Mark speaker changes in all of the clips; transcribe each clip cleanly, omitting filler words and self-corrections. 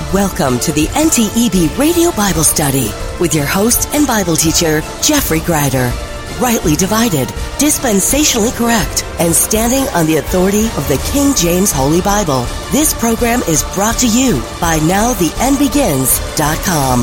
Speaker 1: Welcome to the NTEB Radio Bible Study with your host and Bible teacher, Jeffrey Greider. Rightly divided, dispensationally correct, and standing on the authority of the King James Holy Bible. This program is brought to you by NowTheEndBegins.com.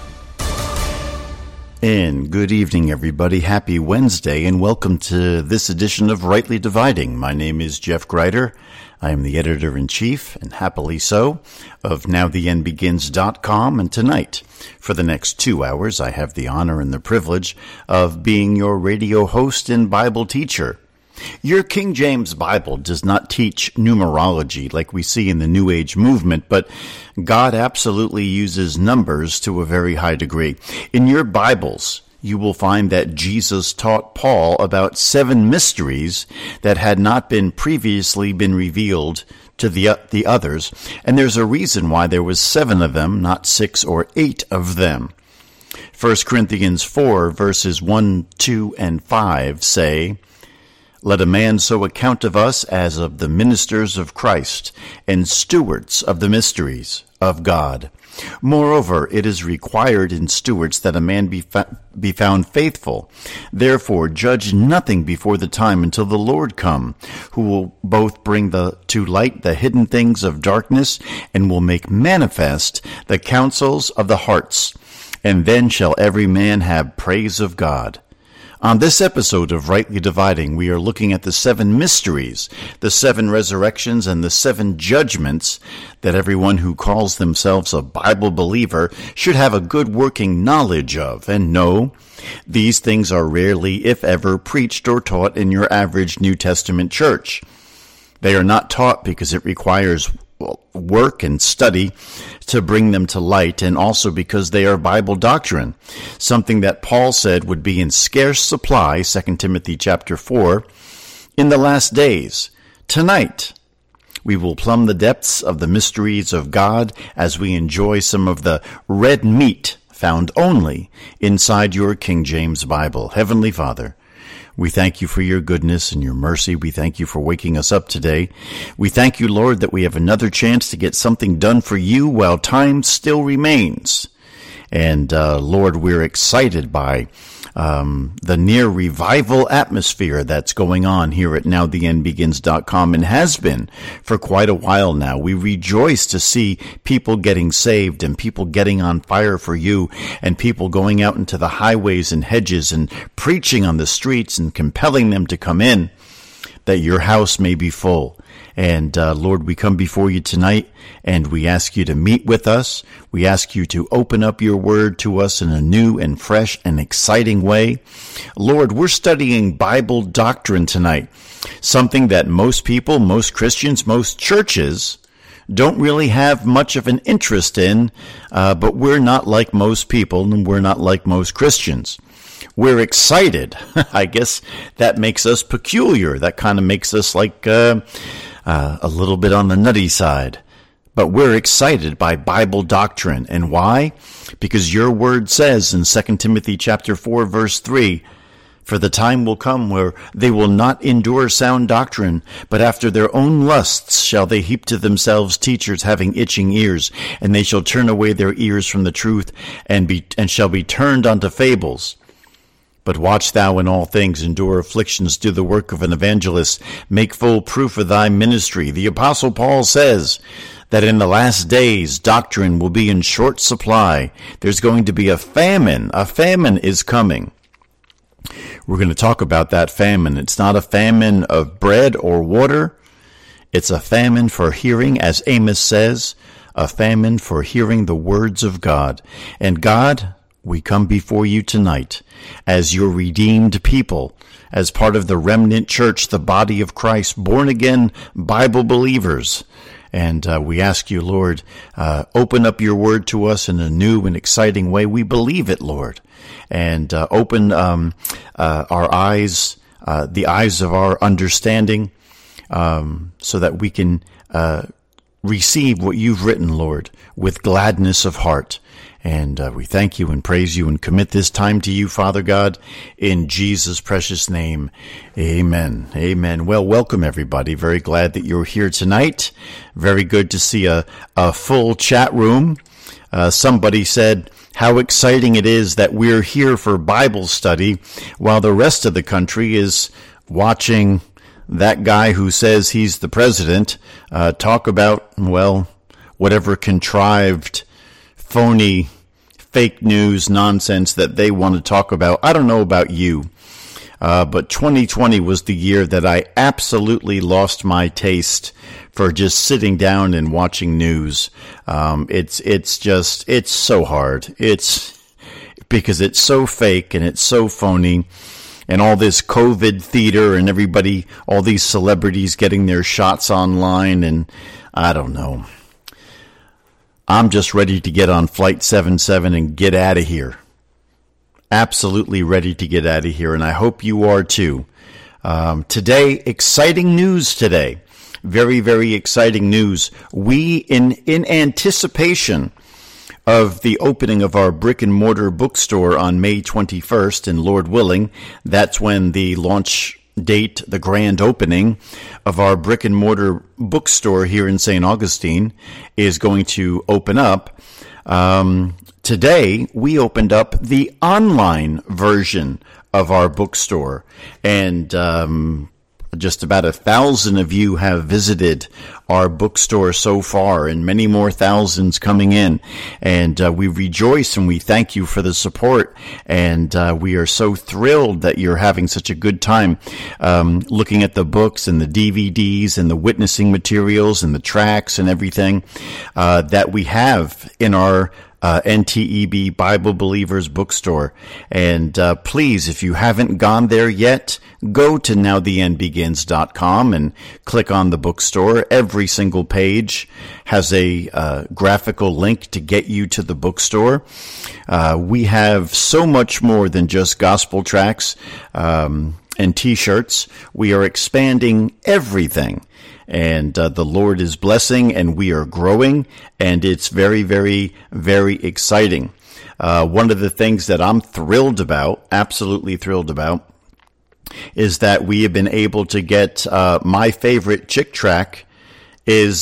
Speaker 2: And good evening, everybody. Happy Wednesday, and welcome to this edition of Rightly Dividing. My name is Jeff Greider. I am the editor-in-chief, and happily so, of NowTheEndBegins.com. And tonight, for the next 2 hours, I have the honor and the privilege of being your radio host and Bible teacher. Your King James Bible does not teach numerology like we see in the New Age movement, but God absolutely uses numbers to a very high degree. In your Bibles, you will find that Jesus taught Paul about 7 mysteries that had not been previously been revealed to the others, and there's a reason why there was 7 of them, not 6 or 8 of them. 1 Corinthians 4, verses 1, 2, and 5 say, "Let a man so account of us as of the ministers of Christ, and stewards of the mysteries of God. Moreover, it is required in stewards that a man be found faithful. Therefore, judge nothing before the time until the Lord come, who will both bring to light the hidden things of darkness, and will make manifest the counsels of the hearts. And then shall every man have praise of God." On this episode of Rightly Dividing, we are looking at the 7 mysteries, the 7 resurrections, and the 7 judgments that everyone who calls themselves a Bible believer should have a good working knowledge of. And no, these things are rarely, if ever, preached or taught in your average New Testament church. They are not taught because it requires work and study to bring them to light, and also because they are Bible doctrine, something that Paul said would be in scarce supply, 2 Timothy chapter 4, in the last days. Tonight, we will plumb the depths of the mysteries of God as we enjoy some of the red meat found only inside your King James Bible. Heavenly Father, we thank you for your goodness and your mercy. We thank you for waking us up today. We thank you, Lord, that we have another chance to get something done for you while time still remains. And, Lord, we're excited by the near revival atmosphere that's going on here at NowTheEndBegins.com and has been for quite a while now. We rejoice to see people getting saved and people getting on fire for you and people going out into the highways and hedges and preaching on the streets and compelling them to come in, that your house may be full. And, Lord, we come before you tonight, and we ask you to meet with us. We ask you to open up your word to us in a new and fresh and exciting way. Lord, we're studying Bible doctrine tonight, something that most people, most Christians, most churches don't really have much of an interest in, but we're not like most people, and we're not like most Christians. We're excited. I guess that makes us peculiar. That kind of makes us like a little bit on the nutty side. But we're excited by Bible doctrine. And why? Because your word says in 2 Timothy chapter 4, verse 3, "For the time will come where they will not endure sound doctrine, but after their own lusts shall they heap to themselves teachers having itching ears, and they shall turn away their ears from the truth, and shall be turned unto fables. But watch thou in all things, endure afflictions, do the work of an evangelist, make full proof of thy ministry." The Apostle Paul says that in the last days, doctrine will be in short supply. There's going to be a famine. A famine is coming. We're going to talk about that famine. It's not a famine of bread or water. It's a famine for hearing, as Amos says, a famine for hearing the words of God. And God, we come before you tonight as your redeemed people, as part of the remnant church, the body of Christ, born-again Bible believers. And we ask you, Lord, open up your word to us in a new and exciting way. We believe it, Lord. And open our eyes, the eyes of our understanding, so that we can receive what you've written, Lord, with gladness of heart. And we thank you and praise you and commit this time to you, Father God, in Jesus' precious name. Amen. Amen. Well, welcome, everybody. Very glad that you're here tonight. Very good to see a full chat room. Somebody said how exciting it is that we're here for Bible study while the rest of the country is watching that guy who says he's the president talk about, well, whatever contrived, phony, fake news nonsense that they want to talk about. I don't know about you, but 2020 was the year that I absolutely lost my taste for just sitting down and watching news. It's so hard. It's because it's so fake and it's so phony. And all this COVID theater and everybody, all these celebrities getting their shots online, and I don't know. I'm just ready to get on Flight 77 and get out of here. Absolutely ready to get out of here, and I hope you are too. Today, exciting news today. Very, very exciting news. We, in anticipation of the opening of our brick-and-mortar bookstore on May 21st, and Lord willing, that's when the launch date, the grand opening of our brick-and-mortar bookstore here in St. Augustine is going to open up. Today, we opened up the online version of our bookstore, and just about 1,000 of you have visited our bookstore so far, and many more thousands coming in. And we rejoice and we thank you for the support. And we are so thrilled that you're having such a good time looking at the books and the DVDs and the witnessing materials and the tracts and everything that we have in our NTEB Bible Believers Bookstore. And please, if you haven't gone there yet, go to nowtheendbegins.com and click on the bookstore. Every single page has a graphical link to get you to the bookstore. We have so much more than just gospel tracts and T-shirts. We are expanding everything. And the Lord is blessing, and we are growing, and it's very, very, very exciting. One of the things that I'm thrilled about, absolutely thrilled about, is that we have been able to get my favorite Chick tract is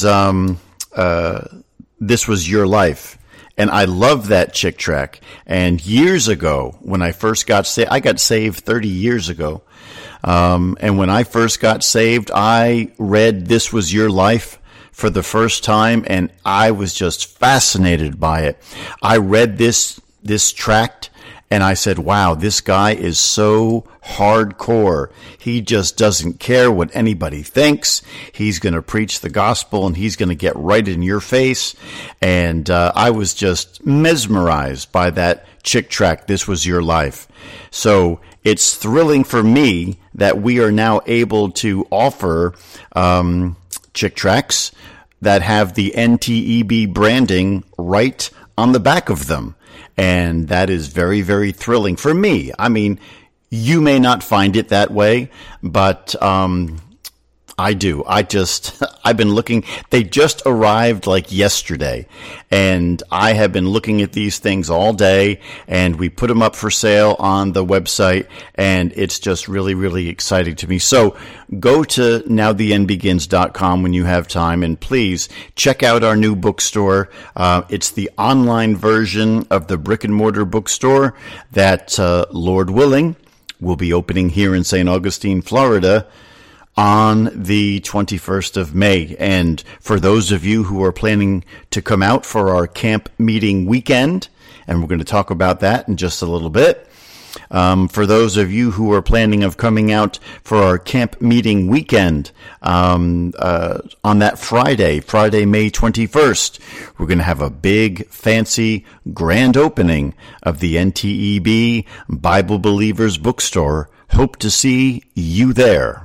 Speaker 2: This Was Your Life. And I love that Chick tract. And years ago, when I first got saved, I got saved 30 years ago. And when I first got saved, I read This Was Your Life for the first time, and I was just fascinated by it. I read this tract, and I said, wow, this guy is so hardcore. He just doesn't care what anybody thinks. He's going to preach the gospel, and he's going to get right in your face. And I was just mesmerized by that Chick tract, This Was Your Life. So it's thrilling for me that we are now able to offer Chick tracts that have the NTEB branding right on the back of them. And that is very, very thrilling for me. I mean, you may not find it that way, but I do. I've been looking. They just arrived like yesterday, and I have been looking at these things all day, and we put them up for sale on the website, and it's just really, really exciting to me. So go to nowtheendbegins.com when you have time, and please check out our new bookstore. It's the online version of the brick and mortar bookstore that, Lord willing, will be opening here in St. Augustine, Florida, on the 21st of May. And for those of you who are planning to come out for our camp meeting weekend, and we're going to talk about that in just a little bit. For those of you who are planning of coming out for our camp meeting weekend, on that Friday, May 21st, we're going to have a big, fancy, grand opening of the NTEB Bible Believers Bookstore. Hope to see you there.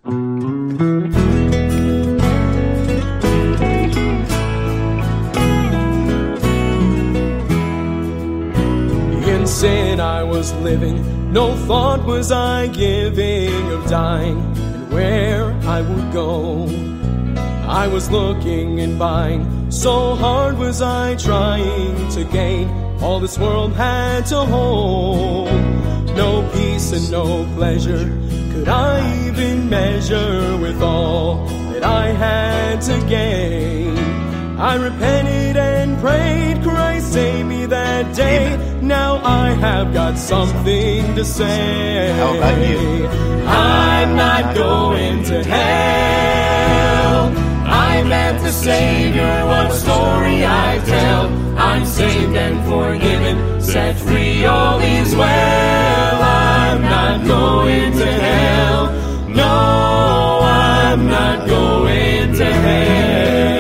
Speaker 3: In sin I was living, no thought was I giving of dying and where I would go. I was looking and buying, so hard was I trying to gain all this world had to hold. No peace and no pleasure could I even measure with all that I had to gain. I repented and prayed, Christ save me that day. Now I have got something to say.
Speaker 2: How about you?
Speaker 3: I'm not going to hell. I met the Savior, what a story I tell. I'm saved and forgiven, set free, all is well. I'm not going to hell. No, I'm not going to hell.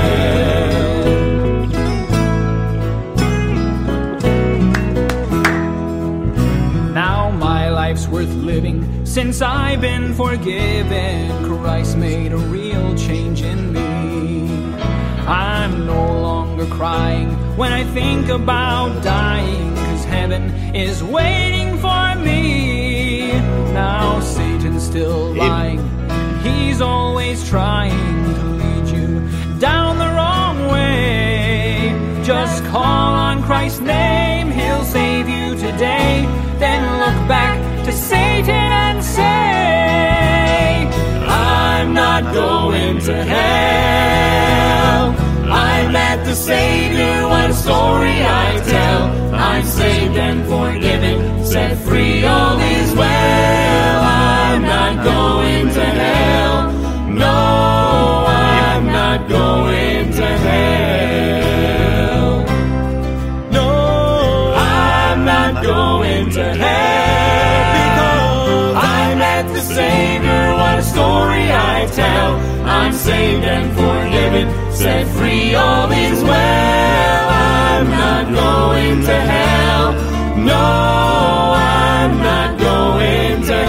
Speaker 4: Now my life's worth living, since I've been forgiven. Christ made a real change in me. I'm no longer crying when I think about dying, 'cause heaven is waiting for me. Now Satan's still lying, he's always trying to lead you down the wrong way. Just call on Christ's name, he'll save you today. Then look back to Satan and say, I'm not going to hell. I met the Savior, what a story I tell. I'm saved and forgiven, set free, all is well. I'm not going to hell. No, I'm not going to hell. No, I'm not going to hell. Because I met the Savior, what a story I tell. I'm saved and forgiven, set free, all is well. I'm not going to hell. No, I'm not going to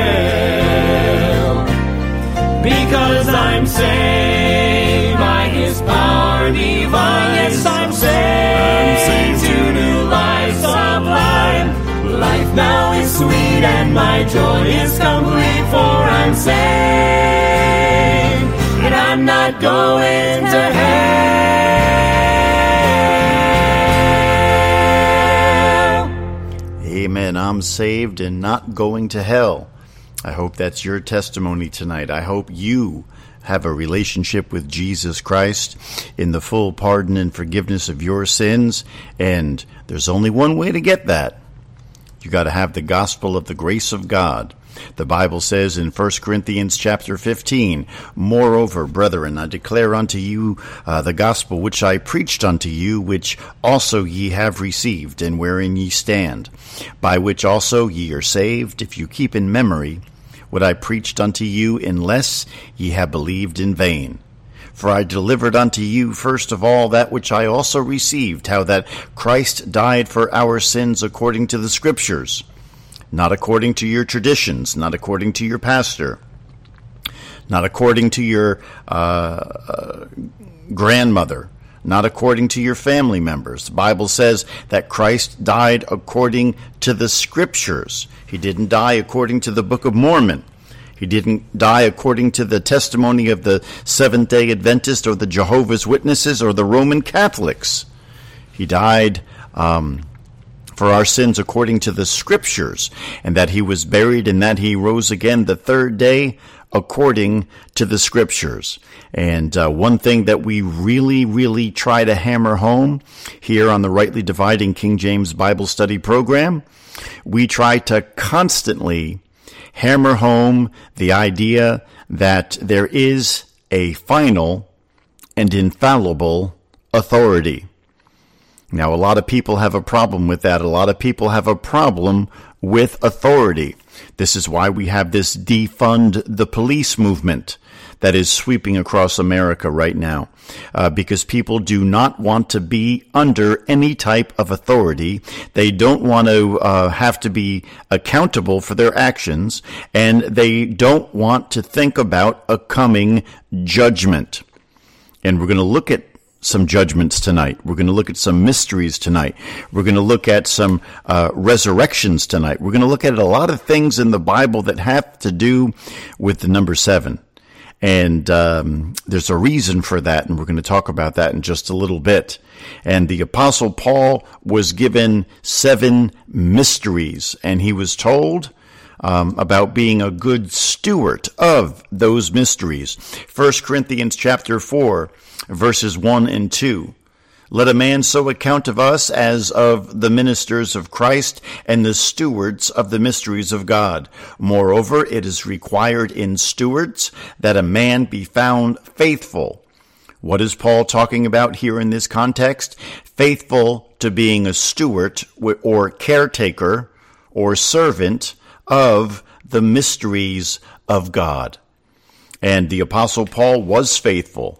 Speaker 4: hell. Because I'm saved by His power divine. Yes, I'm saved to new life sublime. Life now is sweet and my joy is complete, for I'm saved and I'm not going to hell.
Speaker 2: Amen. I'm saved and not going to hell. I hope that's your testimony tonight. I hope you have a relationship with Jesus Christ in the full pardon and forgiveness of your sins. And there's only one way to get that. You got to have the gospel of the grace of God. The Bible says in 1 Corinthians chapter 15, Moreover, brethren, I declare unto you the gospel which I preached unto you, which also ye have received, and wherein ye stand, by which also ye are saved, if you keep in memory what I preached unto you, unless ye have believed in vain. For I delivered unto you first of all that which I also received, how that Christ died for our sins according to the Scriptures, not according to your traditions, not according to your pastor, not according to your grandmother, not according to your family members. The Bible says that Christ died according to the Scriptures. He didn't die according to the Book of Mormon. He didn't die according to the testimony of the Seventh-day Adventists or the Jehovah's Witnesses or the Roman Catholics. He died for our sins according to the Scriptures, and that he was buried and that he rose again the third day according to the Scriptures. And one thing that we really try to hammer home here on the Rightly Dividing King James Bible Study program, we try to constantly hammer home the idea that there is a final and infallible authority. Now, a lot of people have a problem with that. A lot of people have a problem with authority. This is why we have this defund the police movement that is sweeping across America right now, because people do not want to be under any type of authority. They don't want to have to be accountable for their actions, and they don't want to think about a coming judgment. And we're going to look at some judgments tonight. We're going to look at some mysteries tonight. We're going to look at some resurrections tonight. We're going to look at a lot of things in the Bible that have to do with the number 7. And there's a reason for that, and we're going to talk about that in just a little bit. And the Apostle Paul was given 7 mysteries, and he was told about being a good steward of those mysteries. 1 Corinthians chapter 4, verses 1 and 2. Let a man so account of us as of the ministers of Christ and the stewards of the mysteries of God. Moreover, it is required in stewards that a man be found faithful. What is Paul talking about here in this context? Faithful to being a steward or caretaker or servant of the mysteries of God. And the Apostle Paul was faithful.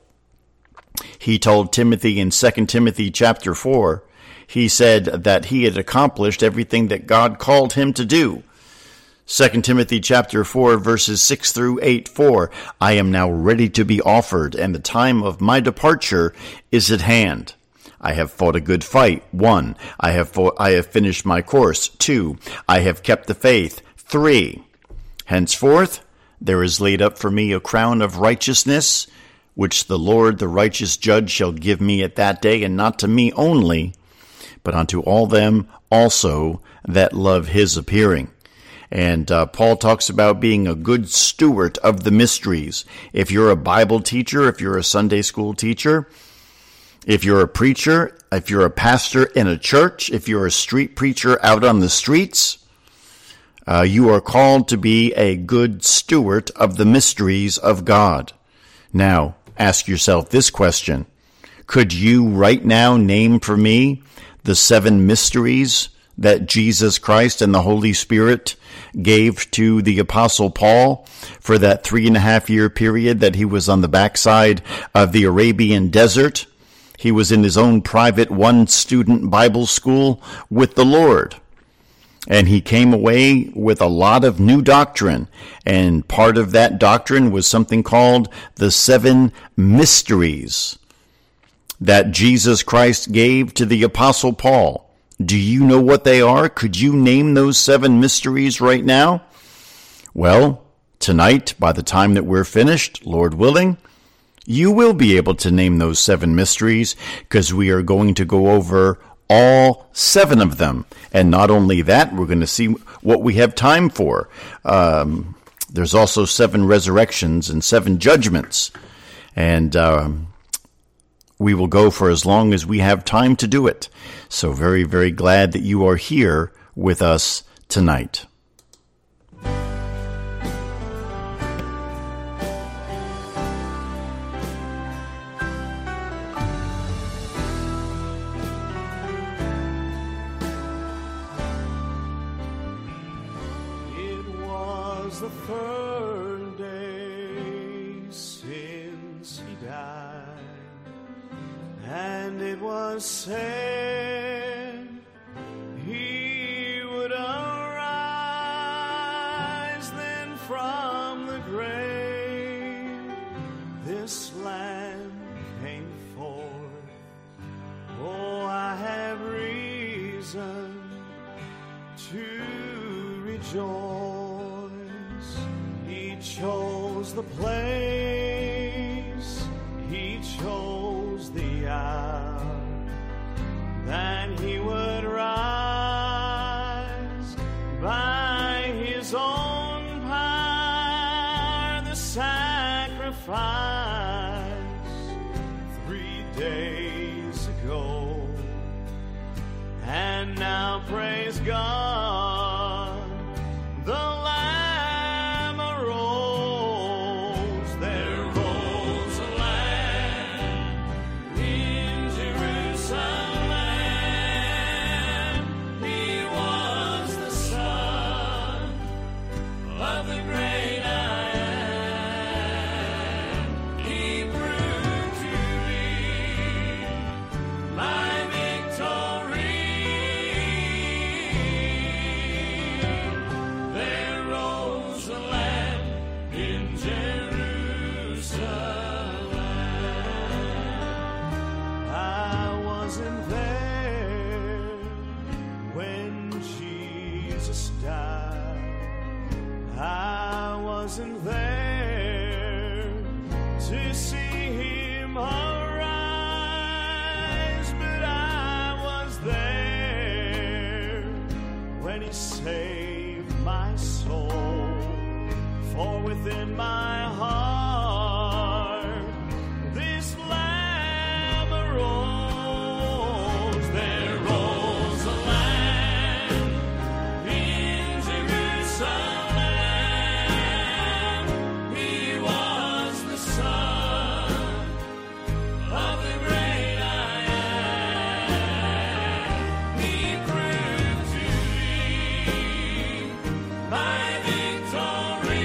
Speaker 2: He told Timothy in 2 Timothy chapter 4, he said that he had accomplished everything that God called him to do. 2 Timothy chapter 4, verses 6 through 8, 4, I am now ready to be offered, and the time of my departure is at hand. I have fought a good fight. 1, I have finished my course. 2, I have kept the faith. 3, henceforth there is laid up for me a crown of righteousness, which the Lord, the righteous judge, shall give me at that day, and not to me only, but unto all them also that love his appearing. And Paul talks about being a good steward of the mysteries. If you're a Bible teacher, if you're a Sunday school teacher, if you're a preacher, if you're a pastor in a church, if you're a street preacher out on the streets, you are called to be a good steward of the mysteries of God. Now, ask yourself this question. Could you right now name for me the 7 mysteries that Jesus Christ and the Holy Spirit gave to the Apostle Paul for that 3.5-year period that he was on the backside of the Arabian desert? He was in his own private 1-student Bible school with the Lord. And he came away with a lot of new doctrine. And part of that doctrine was something called the 7 mysteries that Jesus Christ gave to the Apostle Paul. Do you know what they are? Could you name those 7 mysteries right now? Well, tonight, by the time that we're finished, Lord willing, you will be able to name those 7 mysteries, because we are going to go over all 7 of them. And not only that, we're going to see what we have time for. There's also 7 resurrections and 7 judgments. And we will go for as long as we have time to do it. So very, very glad that you are here with us tonight.
Speaker 3: The 3rd day since he died, and it was said he would arise then from the grave. This land came forth. Oh, I have reason to rejoice. He chose the place, he chose the hour, that he would rise by his own power, the sacrifice 3 days ago. And now praise God, the Lamb arose. There rose a Lamb in Jerusalem. He was the Son of the great I Am. He proved to be my victory. There rose a Lamb in Jerusalem. I wasn't there when Jesus died. I wasn't there
Speaker 5: save my soul. For within my heart this Lamb arose. There rose a Lamb in Jerusalem. He was the Son of the great I am. He proved to be my victory.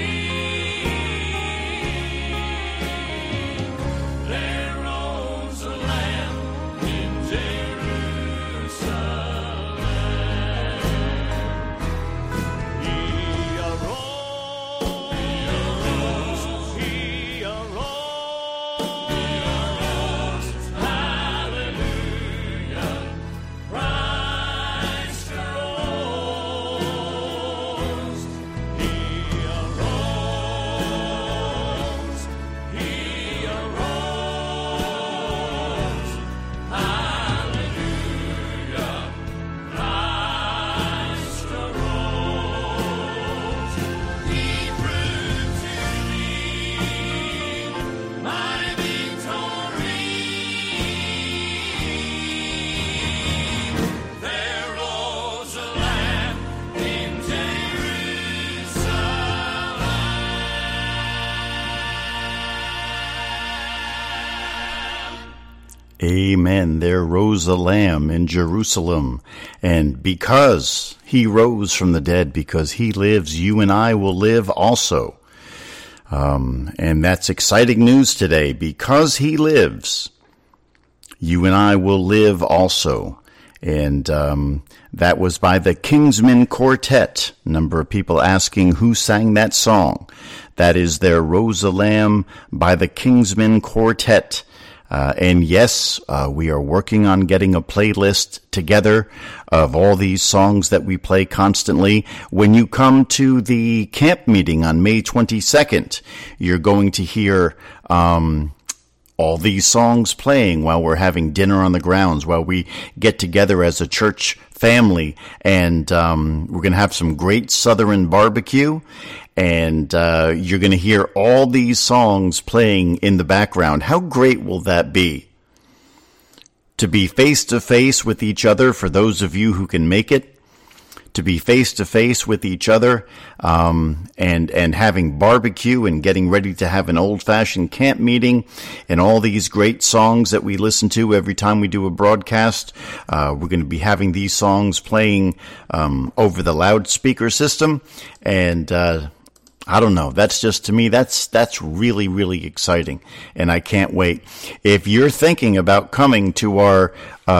Speaker 5: There rose a Lamb in Jerusalem. He arose. He arose. Hallelujah. Christ arose. He arose. He arose. Hallelujah. Christ arose. He proved to be my victory. There rose a Lamb in Jerusalem.
Speaker 2: Amen. There rose a Lamb in Jerusalem. And because he rose from the dead, because he lives, you and I will live also. And that's exciting news today. Because he lives, you and I will live also. And that was by the Kingsmen Quartet. A number of people asking who sang that song. That is There Rose a Lamb by the Kingsmen Quartet. And yes, we are working on getting a playlist together of all these songs that we play constantly. When you come to the camp meeting on May 22nd, you're going to hear all these songs playing while we're having dinner on the grounds, while we get together as a church family. And we're going to have some great Southern barbecue. And you're going to hear all these songs playing in the background. How great will that be? To be face-to-face with each other, for those of you who can make it. To be face-to-face with each other, and having barbecue and getting ready to have an old-fashioned camp meeting, and all these great songs that we listen to every time we do a broadcast. We're going to be having these songs playing over the loudspeaker system, and I don't know. That's just, to me, that's really, really exciting, and I can't wait. If you're thinking about coming to our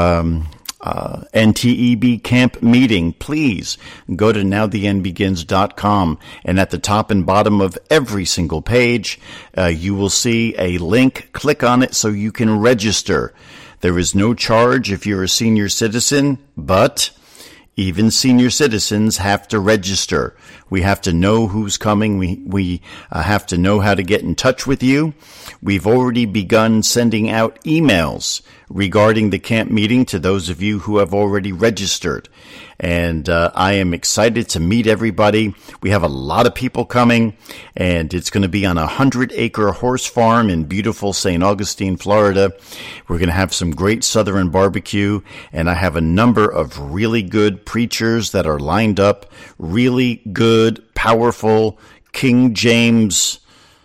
Speaker 2: NTEB camp meeting, please go to nowtheendbegins.com, and at the top and bottom of every single page, you will see a link. Click on it so you can register. There is no charge if you're a senior citizen, but even senior citizens have to register. We have to know who's coming. We have to know how to get in touch with you. We've already begun sending out emails regarding the camp meeting to those of you who have already registered. And I am excited to meet everybody. We have a lot of people coming, and it's going to be on a 100-acre horse farm in beautiful St. Augustine, Florida. We're going to have some great Southern barbecue, and I have a number of really good preachers that are lined up, really good, powerful, King James,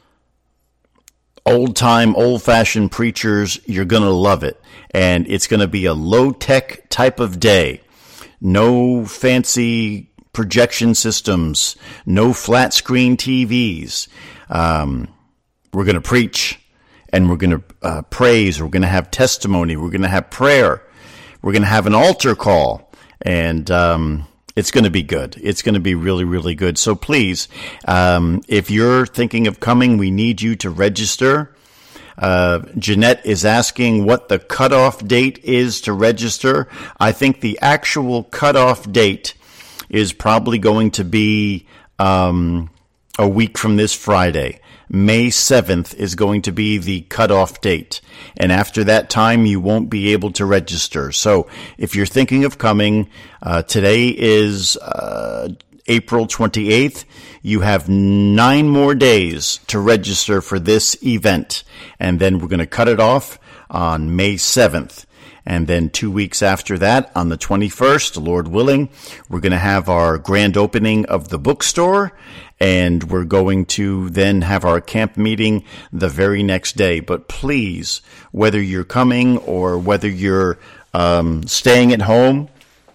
Speaker 2: old-time, old-fashioned preachers. You're going to love it, and it's going to be a low-tech type of day. No fancy projection systems, no flat screen TVs. We're going to preach, and we're going to praise. We're going to have testimony. We're going to have prayer. We're going to have an altar call, and it's going to be good. It's going to be really, really good. So please, if you're thinking of coming, we need you to register. Jeanette is asking what the cutoff date is to register. I think the actual cutoff date is probably going to be a week from this Friday. May 7th is going to be the cutoff date. And after that time, you won't be able to register. So if you're thinking of coming, today is April 28th. You have 9 more days to register for this event. And then we're going to cut it off on May 7th. And then 2 weeks after that, on the 21st, Lord willing, we're going to have our grand opening of the bookstore. And we're going to then have our camp meeting the very next day. But please, whether you're coming or whether you're staying at home,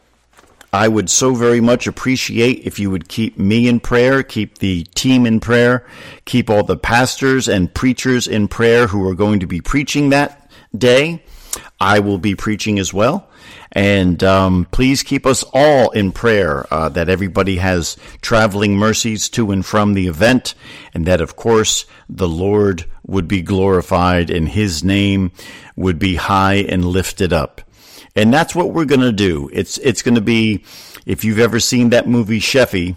Speaker 2: I would so very much appreciate if you would keep me in prayer, keep the team in prayer, keep all the pastors and preachers in prayer who are going to be preaching that day. I will be preaching as well. And please keep us all in prayer that everybody has traveling mercies to and from the event, and that, of course, the Lord would be glorified and His name would be high and lifted up. And that's what we're going to do. It's going to be, if you've ever seen that movie Sheffy,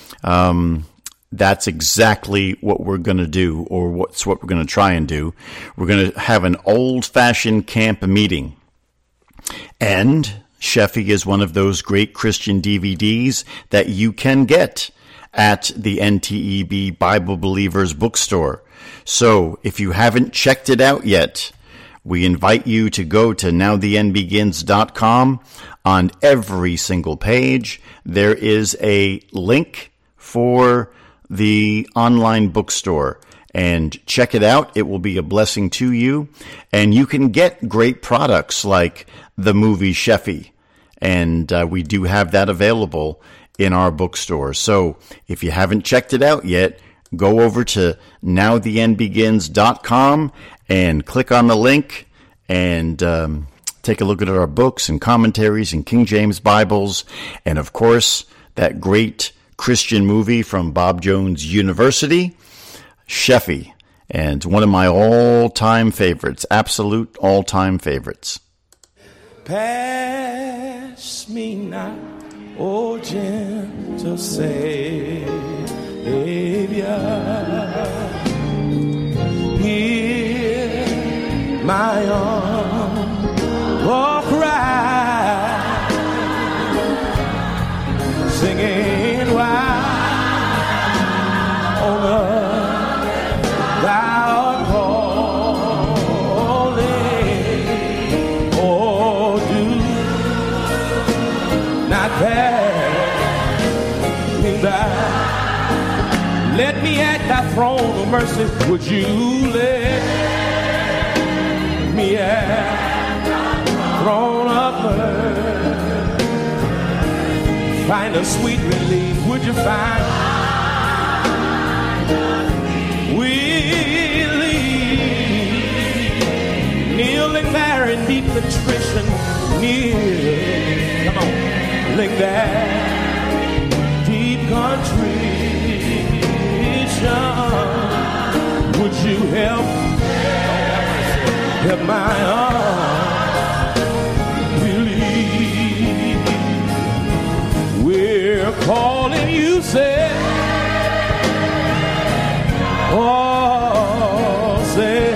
Speaker 2: that's exactly what we're going to do, or what we're going to try and do. We're going to have an old-fashioned camp meeting. And Sheffy is one of those great Christian DVDs that you can get at the NTEB Bible Believers bookstore. So if you haven't checked it out yet, we invite you to go to nowtheendbegins.com. On every single page, there is a link for the online bookstore. And check it out. It will be a blessing to you. And you can get great products like the movie Sheffy. And we do have that available in our bookstore. So if you haven't checked it out yet, go over to nowtheendbegins.com and click on the link and take a look at our books and commentaries and King James Bibles. And of course, that great Christian movie from Bob Jones University, Sheffy, and one of my all-time favorites, absolute all-time favorites.
Speaker 3: Pass me not, O gentle Savior, hear my humble cry, singing while on earth thou art calling. Oh, do not pass me by. Let me at thy throne of mercy. Would you let me at thy throne of mercy? Find a sweet relief. Would you find kneeling there in deep contrition, come on, kneeling there, deep contrition. Would you help my unbelief? We're calling you, say, oh, say.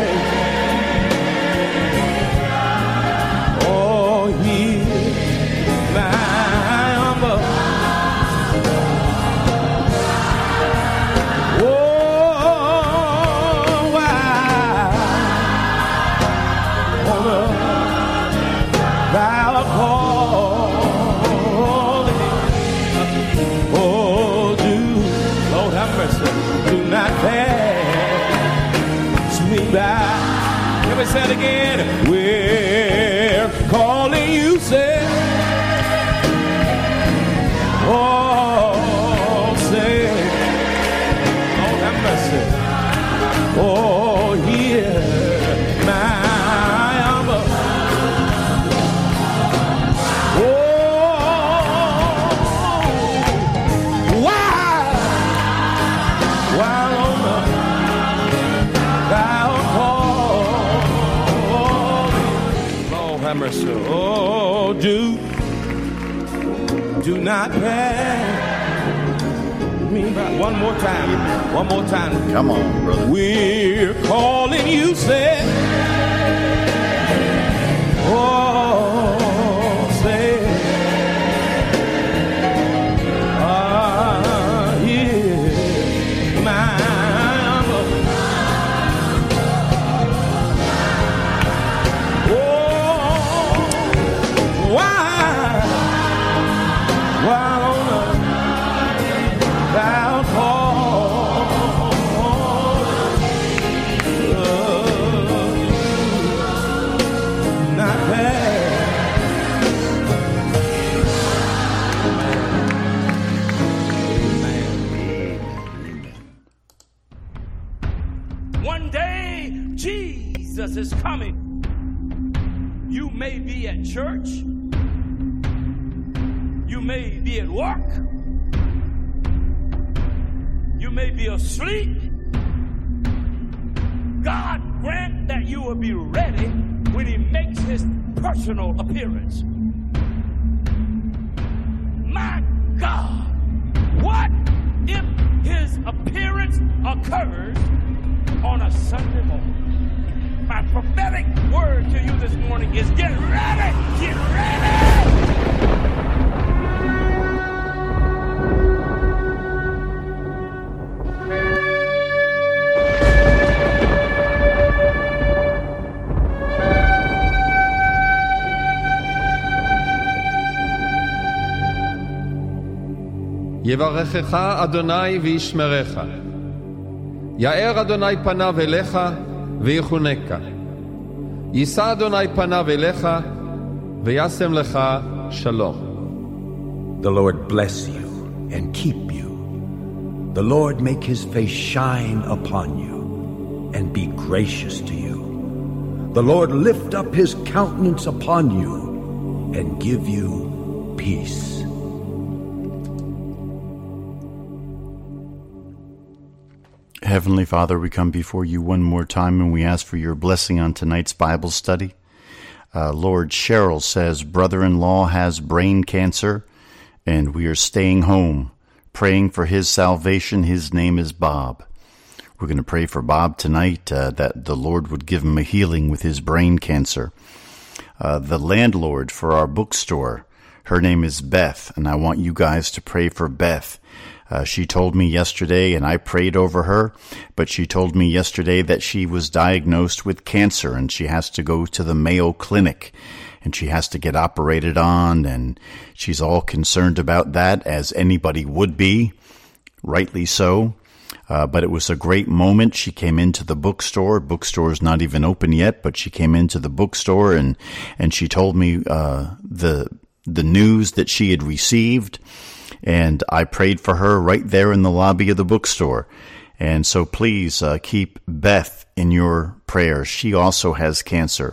Speaker 3: Can we say it again? We're calling you, say, oh, say, oh, have mercy. Oh, hear my humble. Oh, why on earth thou have mercy. Oh, do not pass me. One more time. One more time.
Speaker 2: Come on, brother.
Speaker 3: We're calling you, say. Oh, say. Yeah. Mama. Oh, why on earth thou call not bad.
Speaker 5: One day, Jesus is coming. You may be at church. You may be at work. You may be asleep. God grant that you will be ready when he makes his personal appearance. My God, what if his appearance occurs on a Sunday morning? My prophetic word to you this morning is get ready, get ready.
Speaker 6: יברכך אדוני וישמרך. יאר אדוני פניו אליך ויחונקה. יישא אדוני פניו אליך וישם לך שלום.
Speaker 7: The Lord bless you and keep you. The Lord make his face shine upon you and be gracious to you. The Lord lift up his countenance upon you and give you peace.
Speaker 2: Heavenly Father, we come before you one more time and we ask for your blessing on tonight's Bible study. Lord, Cheryl says brother-in-law has brain cancer and we are staying home, praying for his salvation. His name is Bob. We're going to pray for Bob tonight, that the Lord would give him a healing with his brain cancer. The landlord for our bookstore, her name is Beth, and I want you guys to pray for Beth. She told me yesterday, and I prayed over her, but she told me yesterday that she was diagnosed with cancer and she has to go to the Mayo Clinic and she has to get operated on, and she's all concerned about that, as anybody would be, rightly so. But it was a great moment. She came into the bookstore. Bookstore's not even open yet, but she came into the bookstore and she told me the news that she had received. And I prayed for her right there in the lobby of the bookstore. And so please keep Beth in your prayers. She also has cancer.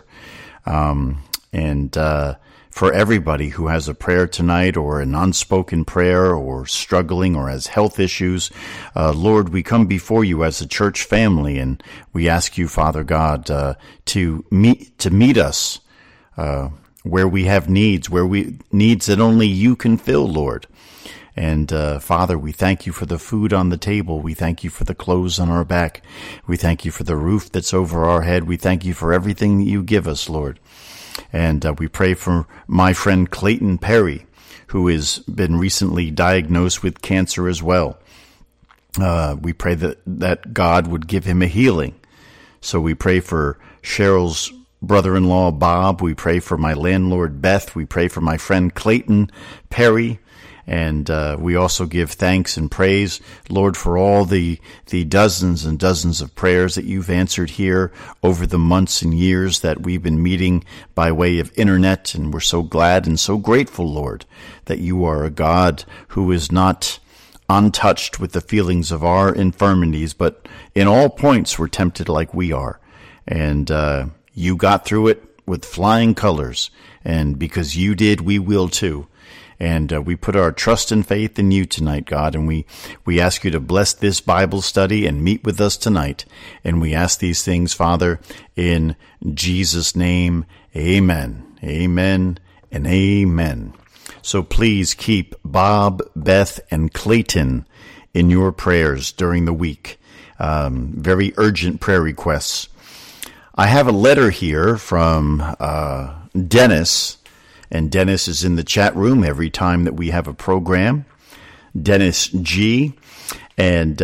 Speaker 2: For everybody who has a prayer tonight or an unspoken prayer or struggling or has health issues, Lord, we come before you as a church family and we ask you, Father God, to meet us where we have needs, needs that only you can fill, Lord. And Father, we thank you for the food on the table. We thank you for the clothes on our back. We thank you for the roof that's over our head. We thank you for everything that you give us, Lord. And we pray for my friend Clayton Perry, who has been recently diagnosed with cancer as well. We pray that God would give him a healing. So we pray for Cheryl's brother-in-law, Bob. We pray for my landlord, Beth. We pray for my friend Clayton Perry. And we also give thanks and praise, Lord, for all the dozens and dozens of prayers that you've answered here over the months and years that we've been meeting by way of internet. And we're so glad and so grateful, Lord, that you are a God who is not untouched with the feelings of our infirmities, but in all points we're tempted like we are. And you got through it with flying colors. And because you did, we will too. And we put our trust and faith in you tonight, God, and we ask you to bless this Bible study and meet with us tonight. And we ask these things, Father, in Jesus' name, amen, amen, and amen. So please keep Bob, Beth, and Clayton in your prayers during the week. Very urgent prayer requests. I have a letter here from Dennis, and Dennis is in the chat room every time that we have a program. Dennis G. And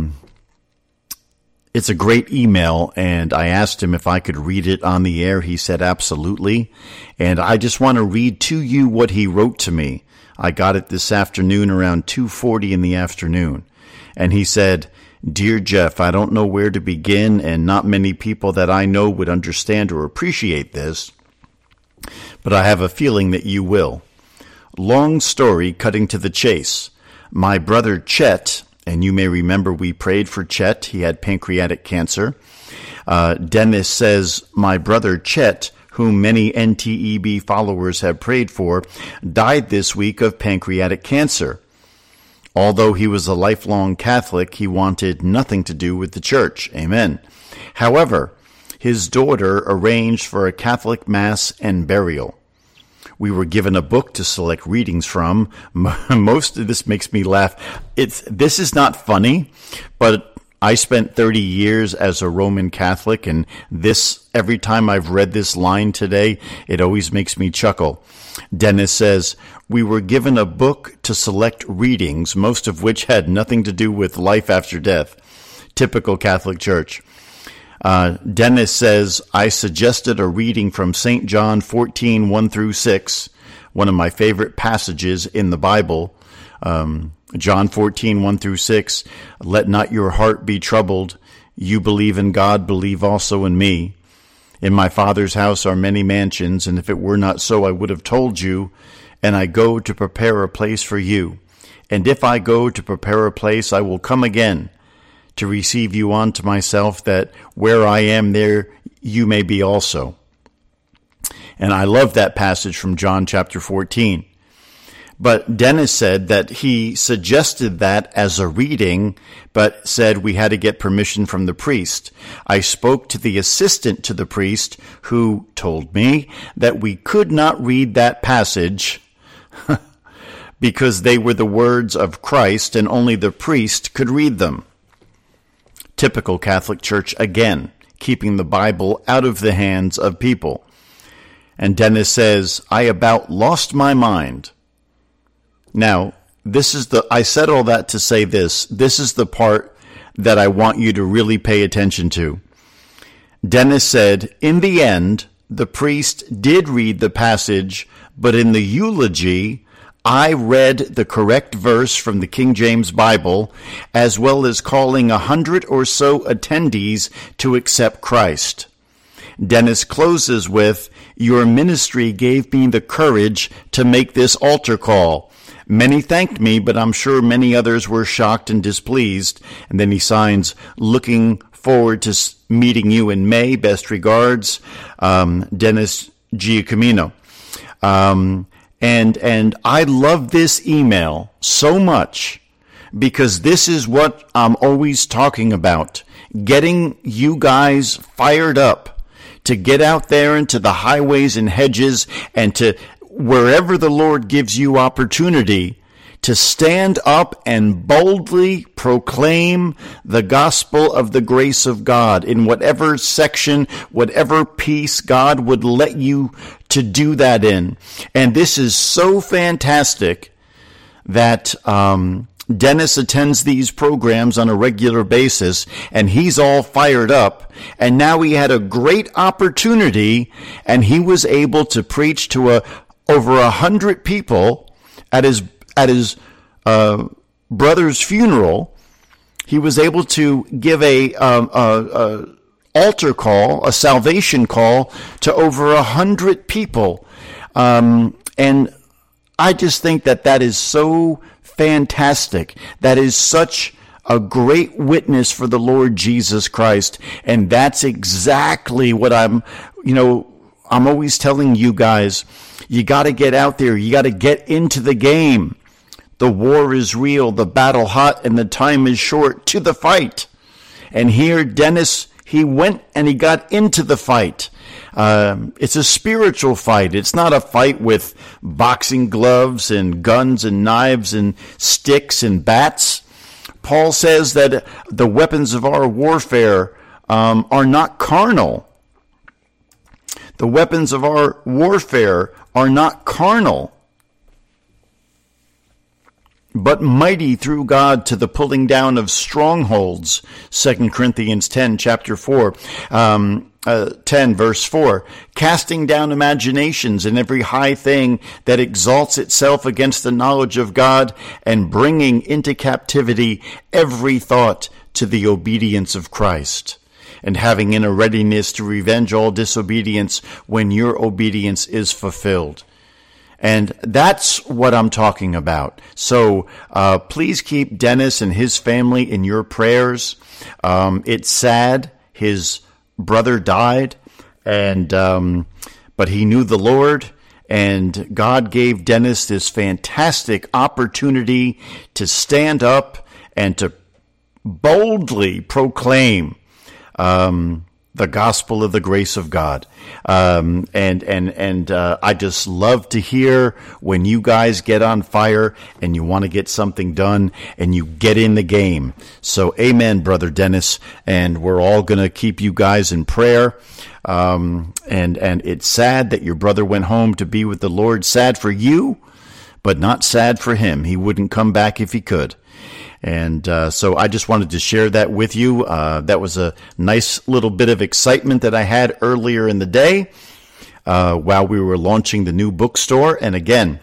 Speaker 2: it's a great email, and I asked him if I could read it on the air. He said absolutely. And I just want to read to you what he wrote to me. I got it this afternoon around 2:40 in the afternoon. And he said, "Dear Jeff, I don't know where to begin, and not many people that I know would understand or appreciate this, but I have a feeling that you will. Long story, cutting to the chase. My brother Chet," and you may remember we prayed for Chet. He had pancreatic cancer. Dennis says, "My brother Chet, whom many NTEB followers have prayed for, died this week of pancreatic cancer. Although he was a lifelong Catholic, he wanted nothing to do with the church." Amen. However, his daughter arranged for a Catholic mass and burial. We were given a book to select readings from. Most of this makes me laugh. This is not funny, but I spent 30 years as a Roman Catholic, and every time I've read this line today, it always makes me chuckle. Dennis says, "We were given a book to select readings, most of which had nothing to do with life after death." Typical Catholic Church. Dennis says, "I suggested a reading from St. John 14, 1-6, one of my favorite passages in the Bible. John 14, 1-6, "Let not your heart be troubled. You believe in God, believe also in me. In my Father's house are many mansions, and if it were not so, I would have told you, and I go to prepare a place for you. And if I go to prepare a place, I will come again to receive you unto myself, that where I am, there you may be also." And I love that passage from John chapter 14. But Dennis said that he suggested that as a reading, but said we had to get permission from the priest. I spoke to the assistant to the priest, who told me that we could not read that passage because they were the words of Christ and only the priest could read them. Typical Catholic Church again, keeping the Bible out of the hands of people. And Dennis says, "I about lost my mind." Now, I said all that to say this. This is the part that I want you to really pay attention to. Dennis said, "In the end, the priest did read the passage, but in the eulogy, I read the correct verse from the King James Bible, as well as calling 100 or so attendees to accept Christ." Dennis closes with, "Your ministry gave me the courage to make this altar call. Many thanked me, but I'm sure many others were shocked and displeased." And then he signs, "Looking forward to meeting you in May. Best regards, Dennis Giacomino." And I love this email so much because this is what I'm always talking about. Getting you guys fired up to get out there into the highways and hedges and to wherever the Lord gives you opportunity to stand up and boldly proclaim the gospel of the grace of God in whatever section, whatever piece God would let you to do that in. And this is so fantastic that Dennis attends these programs on a regular basis, and he's all fired up. And now he had a great opportunity, and he was able to preach to over 100 people at his brother's funeral. He was able to give a altar call, a salvation call to over 100 people. And I just think that is so fantastic. That is such a great witness for the Lord Jesus Christ. And that's exactly what I'm always telling you guys. You got to get out there. You got to get into the game. The war is real, the battle hot, and the time is short. To the fight. And here, Dennis, he went and he got into the fight. It's a spiritual fight. It's not a fight with boxing gloves and guns and knives and sticks and bats. Paul says that the weapons of our warfare are not carnal. The weapons of our warfare are not carnal, but mighty through God to the pulling down of strongholds. 2 Corinthians 10, chapter 4, 10, verse 4. Casting down imaginations and every high thing that exalts itself against the knowledge of God, and bringing into captivity every thought to the obedience of Christ, and having in a readiness to revenge all disobedience when your obedience is fulfilled. And that's what I'm talking about. So please keep Dennis and his family in your prayers. It's sad. His brother died, and but he knew the Lord, and God gave Dennis this fantastic opportunity to stand up and to boldly proclaim the gospel of the grace of God. And I just love to hear when you guys get on fire and you want to get something done and you get in the game. So amen, Brother Dennis. And we're all going to keep you guys in prayer. And it's sad that your brother went home to be with the Lord. Sad for you, but not sad for him. He wouldn't come back if he could. And so I just wanted to share that with you. That was a nice little bit of excitement that I had earlier in the day while we were launching the new bookstore. And again,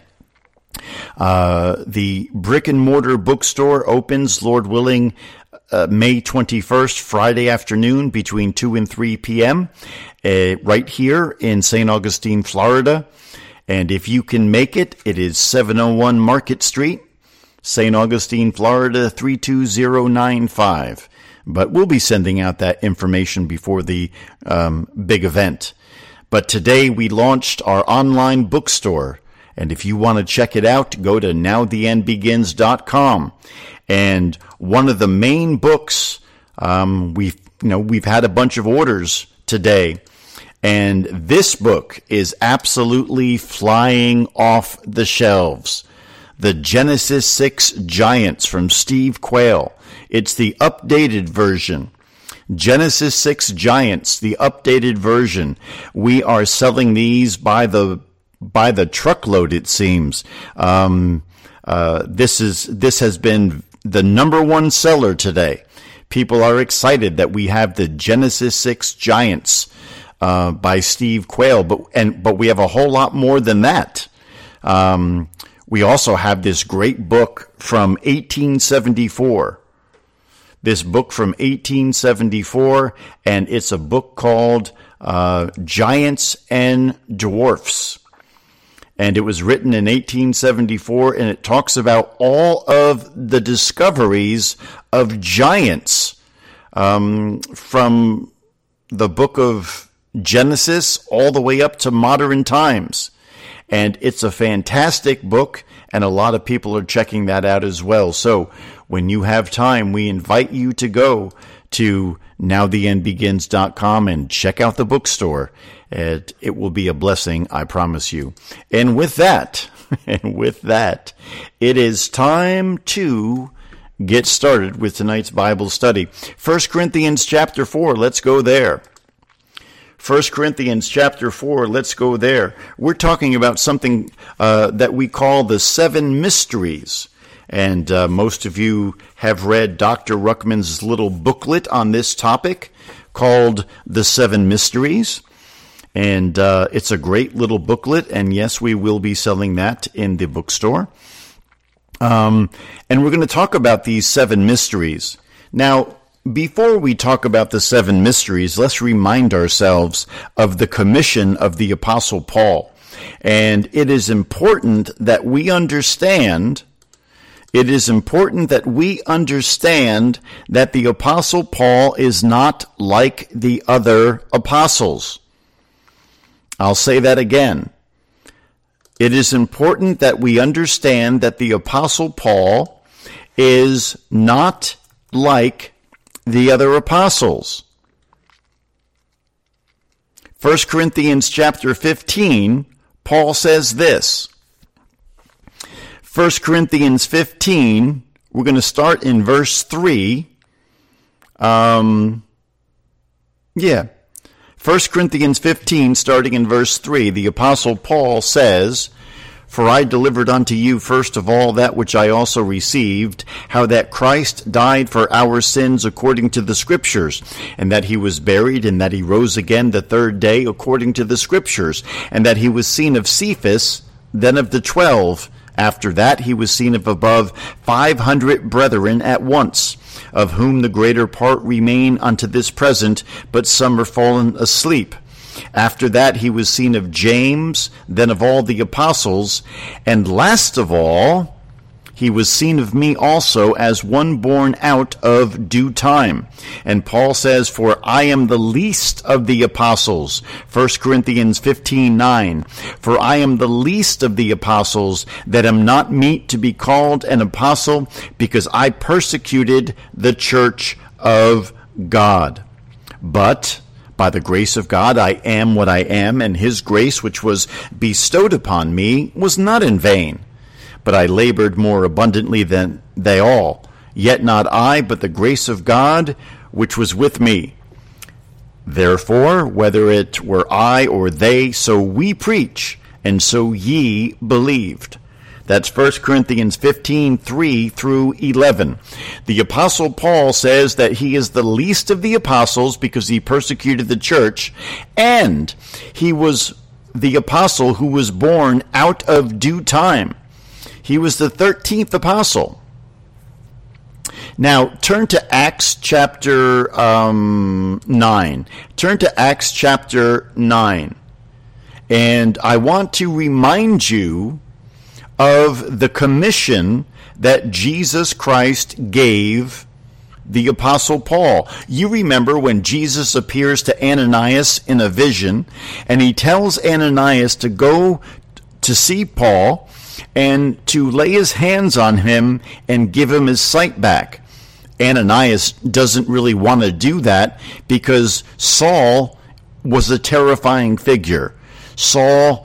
Speaker 2: the brick and mortar bookstore opens, Lord willing, May 21st, Friday afternoon between 2 and 3 p.m. Right here in St. Augustine, Florida. And if you can make it, it is 701 Market Street, St. Augustine, Florida, 32095. But we'll be sending out that information before the big event. But today we launched our online bookstore. And if you want to check it out, go to nowtheendbegins.com. And one of the main books, we've had a bunch of orders today. And this book is absolutely flying off the shelves. The Genesis 6 Giants from Steve Quayle. It's the updated version. Genesis 6 Giants, the updated version. We are selling these by the truckload, it seems. This has been the number one seller today. People are excited that we have the Genesis 6 Giants by Steve Quayle, but we have a whole lot more than that. We also have this great book from 1874. This book from 1874, and it's a book called Giants and Dwarfs. And it was written in 1874, and it talks about all of the discoveries of giants from the book of Genesis all the way up to modern times. And it's a fantastic book, and a lot of people are checking that out as well. So when you have time, we invite you to go to nowtheendbegins.com and check out the bookstore. It will be a blessing, I promise you. And with that, it is time to get started with tonight's Bible study. 1 Corinthians chapter 4, let's go there. 1 Corinthians chapter 4, let's go there. We're talking about something that we call the seven mysteries. And most of you have read Dr. Ruckman's little booklet on this topic called The Seven Mysteries. And it's a great little booklet. And yes, we will be selling that in the bookstore. And we're going to talk about these seven mysteries. Now, before we talk about the seven mysteries, let's remind ourselves of the commission of the Apostle Paul. And it is important that we understand that the Apostle Paul is not like the other apostles. I'll say that again. It is important that we understand that the Apostle Paul is not like the other apostles. 1 Corinthians chapter 15, Paul says this. 1 Corinthians 15, We're going to start in verse 3. 1 Corinthians 15, starting in verse 3, the Apostle Paul says, "For I delivered unto you first of all that which I also received, how that Christ died for our sins according to the Scriptures, and that he was buried, and that he rose again the third day according to the Scriptures, and that he was seen of Cephas, then of the 12. After that he was seen of above 500 brethren at once, of whom the greater part remain unto this present, but some are fallen asleep. After that he was seen of James, then of all the apostles, and last of all he was seen of me also, as one born out of due time." And Paul says, "For I am the least of the apostles." 1 Corinthians 15:9. "For I am the least of the apostles, that am not meet to be called an apostle, because I persecuted the church of God. But by the grace of God I am what I am, and his grace which was bestowed upon me was not in vain. But I labored more abundantly than they all. Yet not I, but the grace of God which was with me. Therefore, whether it were I or they, so we preach, and so ye believed." That's 1 Corinthians 15:3 through 11. The Apostle Paul says that he is the least of the apostles because he persecuted the church, and he was the apostle who was born out of due time. He was the 13th apostle. Now, turn to Acts chapter 9. Turn to Acts chapter 9. And I want to remind you of the commission that Jesus Christ gave the Apostle Paul. You remember when Jesus appears to Ananias in a vision, and he tells Ananias to go to see Paul and to lay his hands on him and give him his sight back. Ananias doesn't really want to do that because Saul was a terrifying figure. Saul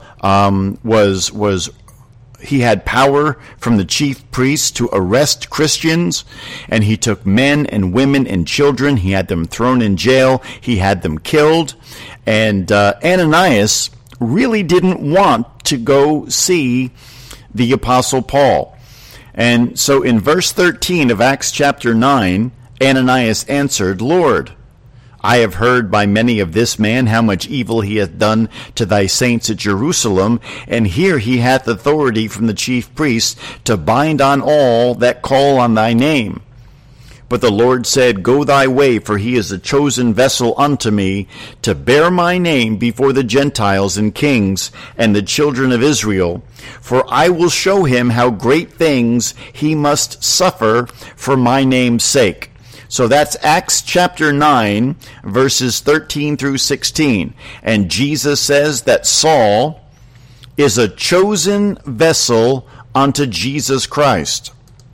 Speaker 2: he had power from the chief priests to arrest Christians, and he took men and women and children. He had them thrown in jail. He had them killed. And Ananias really didn't want to go see the Apostle Paul. And so in verse 13 of Acts chapter 9, Ananias answered, "Lord, I have heard by many of this man how much evil he hath done to thy saints at Jerusalem, and here he hath authority from the chief priests to bind on all that call on thy name. But the Lord said, Go thy way, for he is a chosen vessel unto me, to bear my name before the Gentiles and kings and the children of Israel. For I will show him how great things he must suffer for my name's sake." So that's Acts chapter 9, verses 13 through 16. And Jesus says that Saul is a chosen vessel unto Jesus Christ.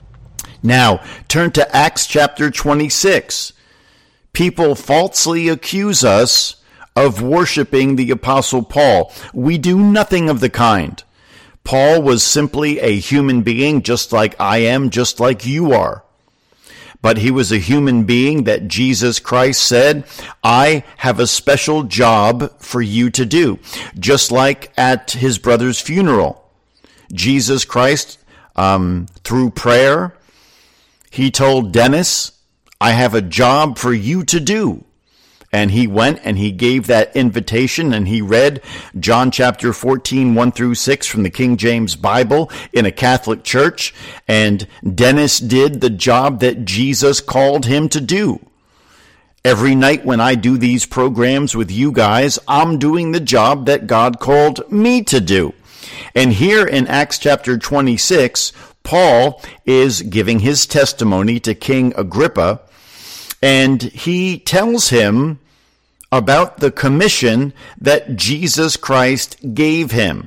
Speaker 2: Now, turn to Acts chapter 26. People falsely accuse us of worshiping the Apostle Paul. We do nothing of the kind. Paul was simply a human being, just like I am, just like you are. But he was a human being that Jesus Christ said, I have a special job for you to do. Just like at his brother's funeral. Jesus Christ, through prayer, he told Dennis, I have a job for you to do. And he went and he gave that invitation, and he read John chapter 14, 1 through 6 from the King James Bible in a Catholic church. And Dennis did the job that Jesus called him to do. Every night when I do these programs with you guys, I'm doing the job that God called me to do. And here in Acts chapter 26, Paul is giving his testimony to King Agrippa, and he tells him about the commission that Jesus Christ gave him.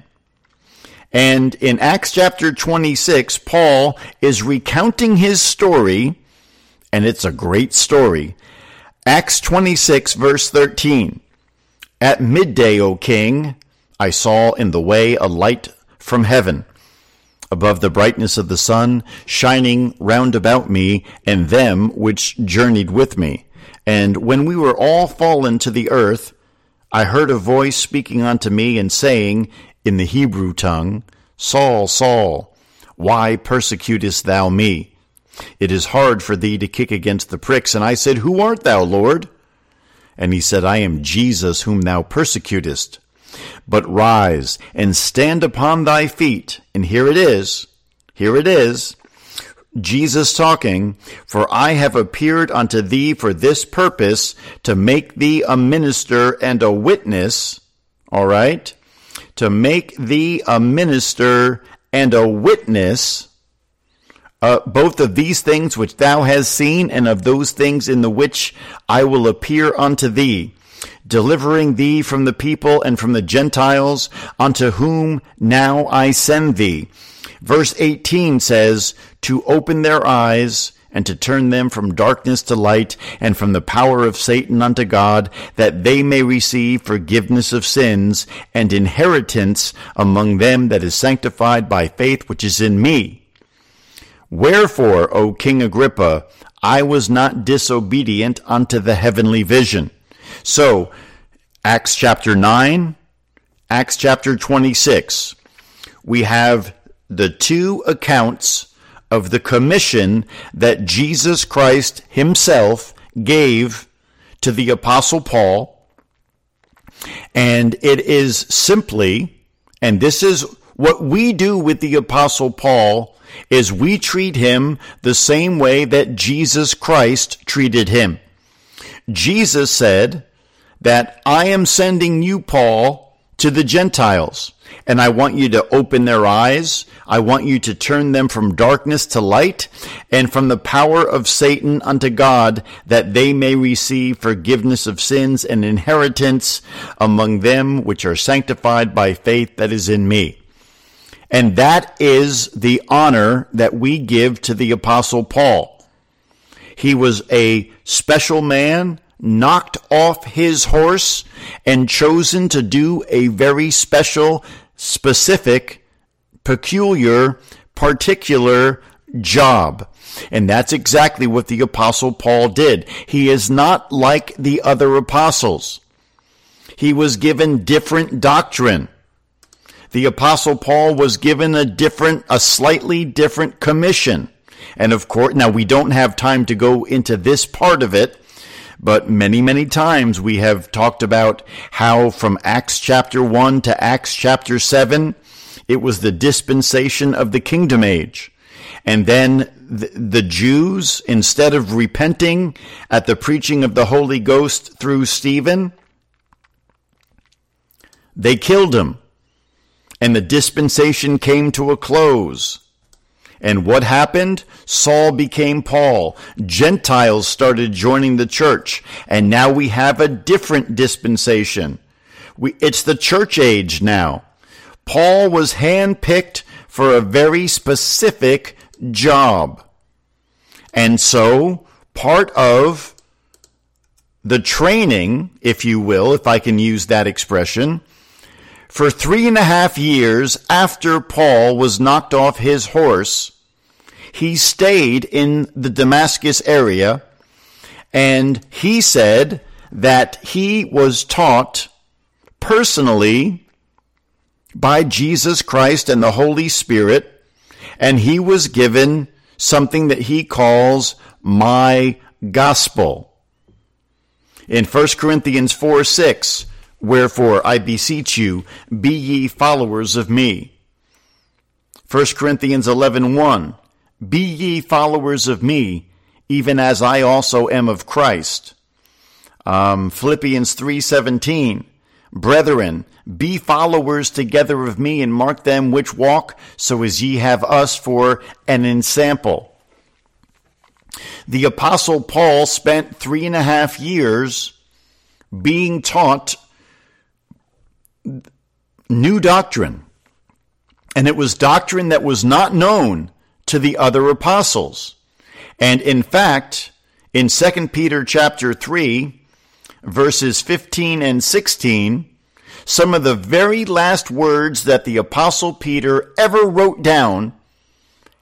Speaker 2: And in Acts chapter 26, Paul is recounting his story, and it's a great story. Acts 26, verse 13. At midday, O king, I saw in the way a light from heaven, above the brightness of the sun, shining round about me and them which journeyed with me. And when we were all fallen to the earth, I heard a voice speaking unto me and saying in the Hebrew tongue, Saul, Saul, why persecutest thou me? It is hard for thee to kick against the pricks. And I said, Who art thou, Lord? And he said, I am Jesus whom thou persecutest. But rise and stand upon thy feet. And here it is, Jesus talking, for I have appeared unto thee for this purpose, to make thee a minister and a witness, all right? To make thee a minister and a witness, both of these things which thou hast seen, and of those things in the which I will appear unto thee, delivering thee from the people and from the Gentiles, unto whom now I send thee. Verse 18 says, to open their eyes and to turn them from darkness to light and from the power of Satan unto God, that they may receive forgiveness of sins and inheritance among them that is sanctified by faith which is in me. Wherefore, O King Agrippa, I was not disobedient unto the heavenly vision. So, Acts chapter 9, Acts chapter 26, we have the two accounts of the commission that Jesus Christ himself gave to the Apostle Paul. And it is simply, and this is what we do with the Apostle Paul, is we treat him the same way that Jesus Christ treated him. Jesus said that I am sending you, Paul, to the Gentiles, and I want you to open their eyes. I want you to turn them from darkness to light and from the power of Satan unto God, that they may receive forgiveness of sins and inheritance among them which are sanctified by faith that is in me. And that is the honor that we give to the Apostle Paul. He was a special man, knocked off his horse, and chosen to do a very special, specific, peculiar, particular job. And that's exactly what the Apostle Paul did. He is not like the other apostles. He was given different doctrine. The Apostle Paul was given a slightly different commission. And of course, now we don't have time to go into this part of it, but many, many times we have talked about how from Acts chapter 1 to Acts chapter 7, it was the dispensation of the kingdom age. And then the Jews, instead of repenting at the preaching of the Holy Ghost through Stephen, they killed him. And the dispensation came to a close. And what happened? Saul became Paul. Gentiles started joining the church. And now we have a different dispensation. It's the church age now. Paul was handpicked for a very specific job. And so, part of the training, if you will, if I can use that expression, for 3.5 years after Paul was knocked off his horse, he stayed in the Damascus area, and he said that he was taught personally by Jesus Christ and the Holy Spirit, and he was given something that he calls my gospel. In 1 Corinthians 4:6, wherefore I beseech you, be ye followers of me. 1 Corinthians 11:1, be ye followers of me, even as I also am of Christ. Philippians 3:17, brethren, be followers together of me, and mark them which walk, so as ye have us for an ensample. The Apostle Paul spent 3.5 years being taught new doctrine. And it was doctrine that was not known to the other apostles. And in fact, in 2 Peter chapter 3, verses 15 and 16, some of the very last words that the Apostle Peter ever wrote down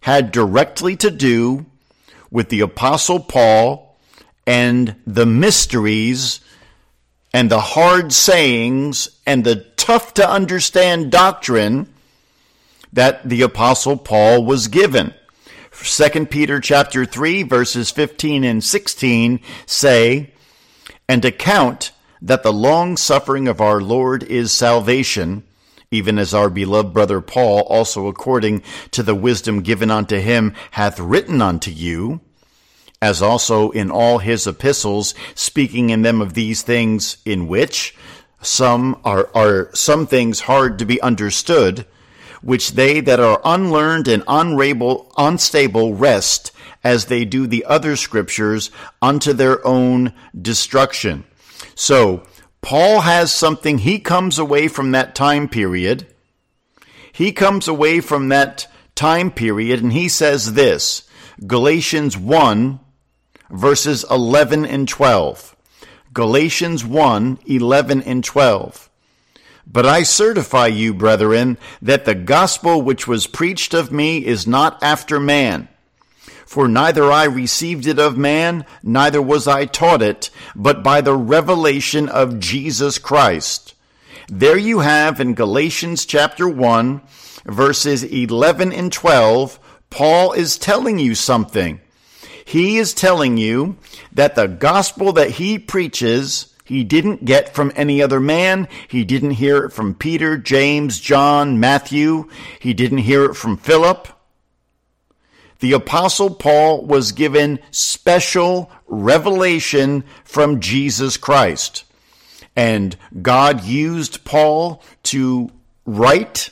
Speaker 2: had directly to do with the Apostle Paul and the mysteries and the hard sayings and the tough to understand doctrine that the Apostle Paul was given. 2 Peter chapter 3 verses 15 and 16 say, "And account that the long suffering of our Lord is salvation, even as our beloved brother Paul also according to the wisdom given unto him hath written unto you, as also in all his epistles, speaking in them of these things, in which some are some things hard to be understood, which they that are unlearned and unstable wrest, as they do the other scriptures, unto their own destruction." So, Paul has something. He comes away from that time period. He comes away from that time period, and he says this, Galatians 1, verses 11 and 12. Galatians 1, 11 and 12. "But I certify you, brethren, that the gospel which was preached of me is not after man. For neither I received it of man, neither was I taught it, but by the revelation of Jesus Christ." There you have in Galatians chapter 1, verses 11 and 12, Paul is telling you something. He is telling you that the gospel that he preaches, he didn't get from any other man. He didn't hear it from Peter, James, John, Matthew. He didn't hear it from Philip. The Apostle Paul was given special revelation from Jesus Christ. And God used Paul to write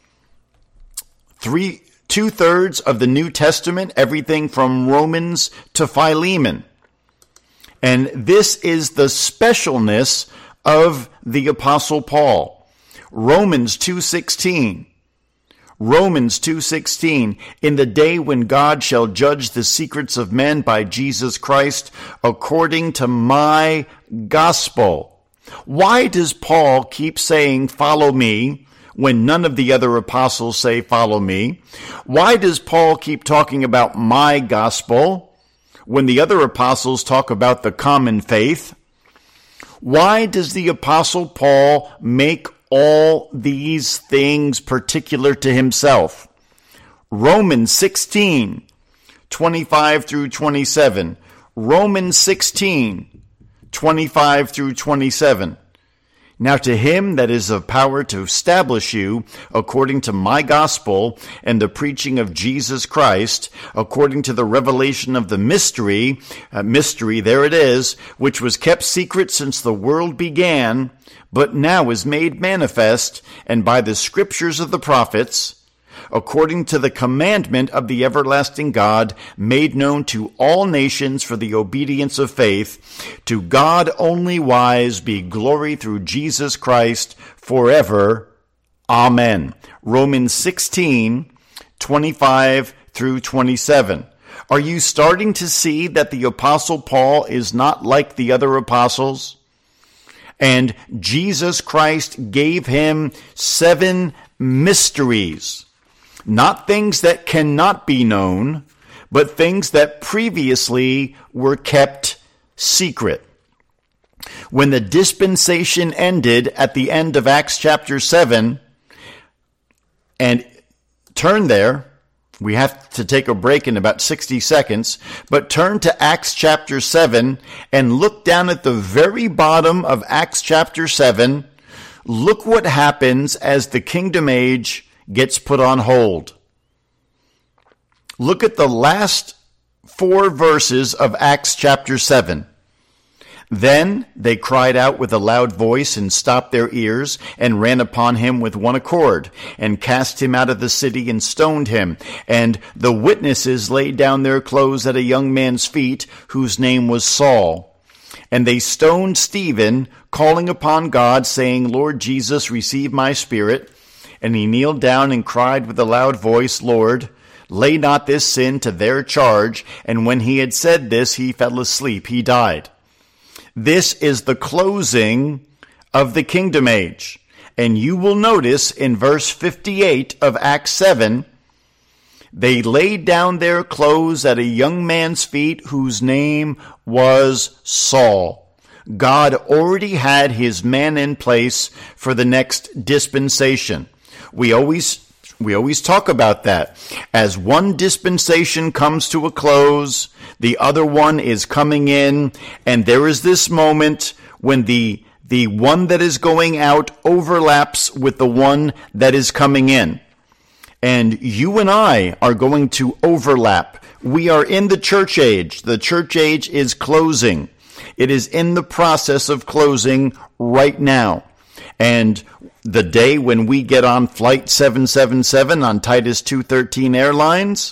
Speaker 2: 2/3 of the New Testament, everything from Romans to Philemon. And this is the specialness of the Apostle Paul. Romans 2:16. Romans 2:16, "In the day when God shall judge the secrets of men by Jesus Christ, according to my gospel." Why does Paul keep saying, "Follow me," when none of the other apostles say, "Follow me"? Why does Paul keep talking about my gospel when the other apostles talk about the common faith? Why does the Apostle Paul make all these things particular to himself? Romans 16, 25 through 27. Romans 16, 25 through 27. "Now to him that is of power to establish you according to my gospel and the preaching of Jesus Christ, according to the revelation of the mystery, there it is, which was kept secret since the world began, but now is made manifest, and by the scriptures of the prophets, according to the commandment of the everlasting God, made known to all nations for the obedience of faith. To God only wise be glory through Jesus Christ forever. Amen." Romans 16, 25 through 27. Are you starting to see that the Apostle Paul is not like the other apostles? And Jesus Christ gave him 7 mysteries. Not things that cannot be known, but things that previously were kept secret. When the dispensation ended at the end of Acts chapter 7, and turn there, we have to take a break in about 60 seconds, but turn to Acts chapter 7 and look down at the very bottom of Acts chapter 7. Look what happens as the kingdom age gets put on hold. Look at the last 4 verses of Acts chapter 7. "Then they cried out with a loud voice and stopped their ears and ran upon him with one accord and cast him out of the city and stoned him. And the witnesses laid down their clothes at a young man's feet whose name was Saul. And they stoned Stephen, calling upon God, saying, Lord Jesus, receive my spirit. And he kneeled down and cried with a loud voice, Lord, lay not this sin to their charge. And when he had said this, he fell asleep. He died." This is the closing of the kingdom age. And you will notice in verse 58 of Acts 7 They laid down their clothes at a young man's feet whose name was Saul. God already had his man in place for the next dispensation. We always talk about that. As one dispensation comes to a close, the other one is coming in, and there is this moment when the one that is going out overlaps with the one that is coming in. And you and I are going to overlap. We are in the church age. The church age is closing. It is in the process of closing right now. And the day when we get on Flight 777 on Titus 213 Airlines,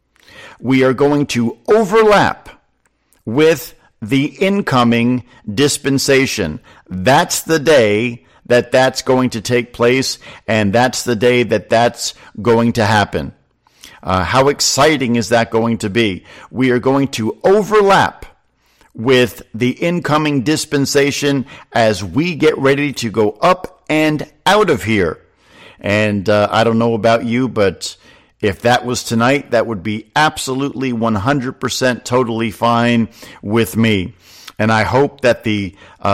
Speaker 2: we are going to overlap with the incoming dispensation. That's the day that that's going to take place, and that's the day that that's going to happen. How exciting is that going to be? We are going to overlap with the incoming dispensation as we get ready to go up and out of here. And I don't know about you, but if that was tonight, that would be absolutely 100% totally fine with me. And I hope that the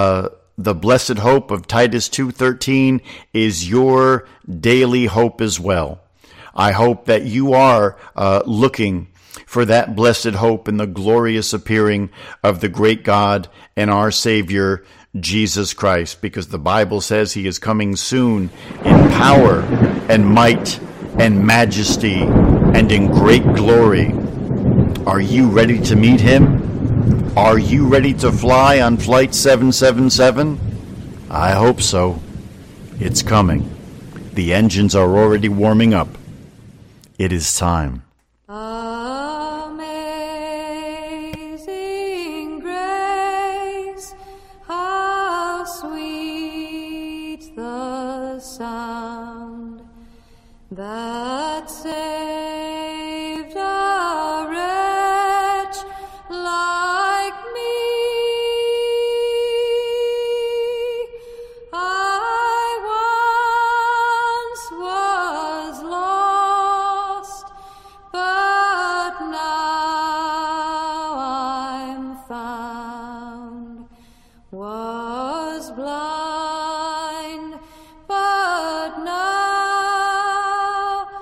Speaker 2: blessed hope of Titus 2:13 is your daily hope as well. I hope that you are looking for that blessed hope in the glorious appearing of the great God and our Savior, Jesus Christ, because the Bible says he is coming soon in power and might and majesty and in great glory. Are you ready to meet him? Are you ready to fly on Flight 777? I hope so. It's coming. The engines are already warming up. It is time.
Speaker 8: Amazing grace, how sweet the sound that saved a wretch like me. I once was lost, but now I'm found. Was blind, but now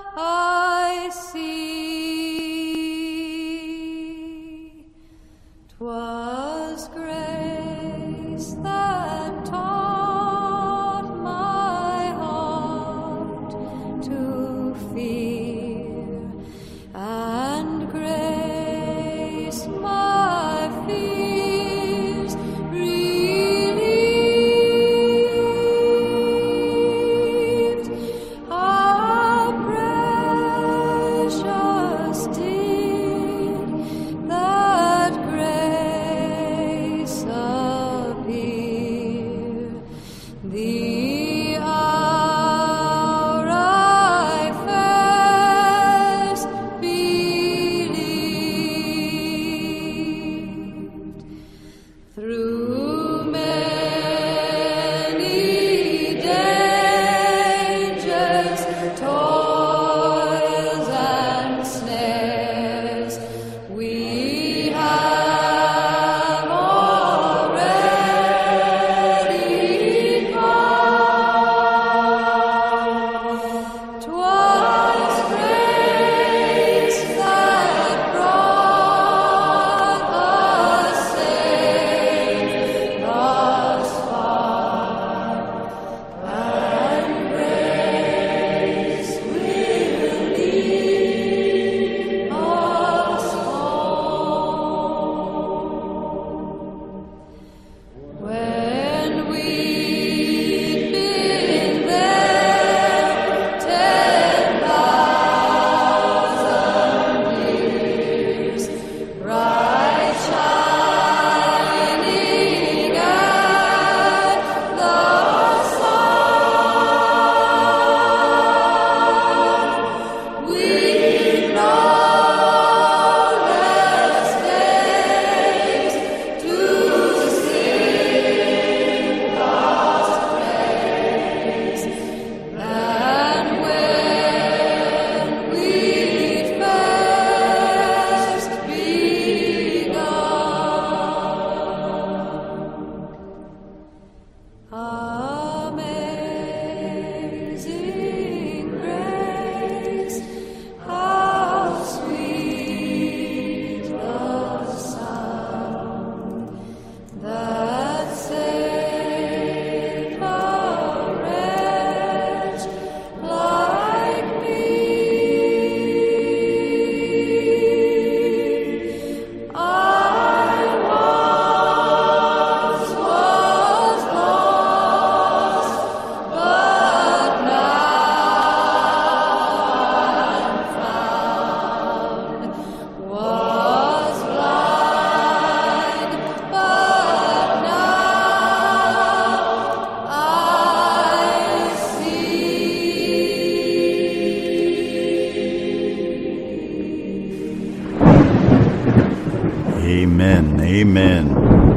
Speaker 2: Amen. Amen.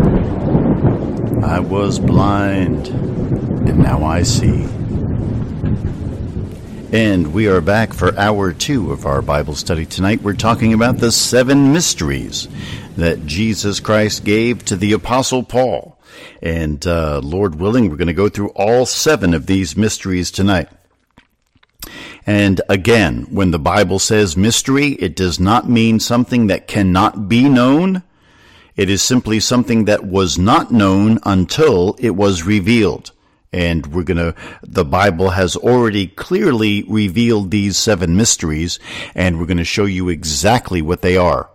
Speaker 2: I was blind, and now I see. And we are back for hour 2 of our Bible study tonight. We're talking about the 7 mysteries that Jesus Christ gave to the Apostle Paul. And Lord willing, we're going to go through all 7 of these mysteries tonight. And again, when the Bible says mystery, it does not mean something that cannot be known. It is simply something that was not known until it was revealed. And the Bible has already clearly revealed these 7 mysteries, and we're going to show you exactly what they are.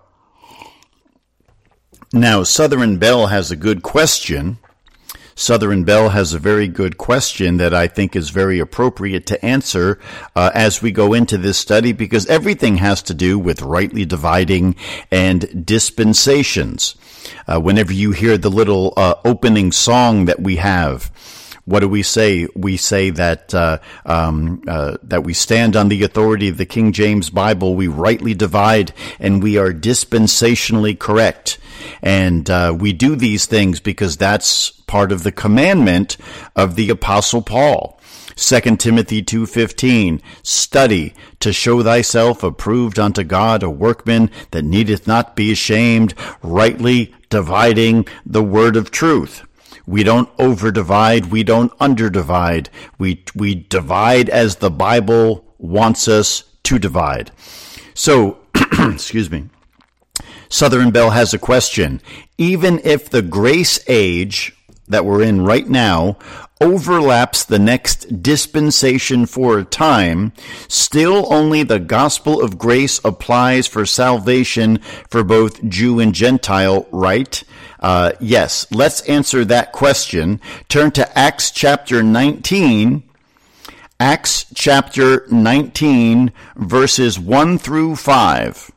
Speaker 2: Now, Southern Bell has a good question. Southern Bell has a very good question that I think is very appropriate to answer as we go into this study, because everything has to do with rightly dividing and dispensations. Whenever you hear the little opening song that we have, what do we say? We say that that we stand on the authority of the King James Bible, we rightly divide, and we are dispensationally correct. And we do these things because that's part of the commandment of the Apostle Paul. 2 Timothy 2:15, study to show thyself approved unto God, a workman that needeth not be ashamed, rightly dividing the word of truth. We don't overdivide, we don't underdivide. We divide as the Bible wants us to divide. So, excuse me. Southern Bell has a question. Even if the grace age that we're in right now overlaps the next dispensation for a time, still only the gospel of grace applies for salvation for both Jew and Gentile, right? Yes, let's answer that question. Turn to Acts chapter 19. Acts chapter 19, verses 1 through 5.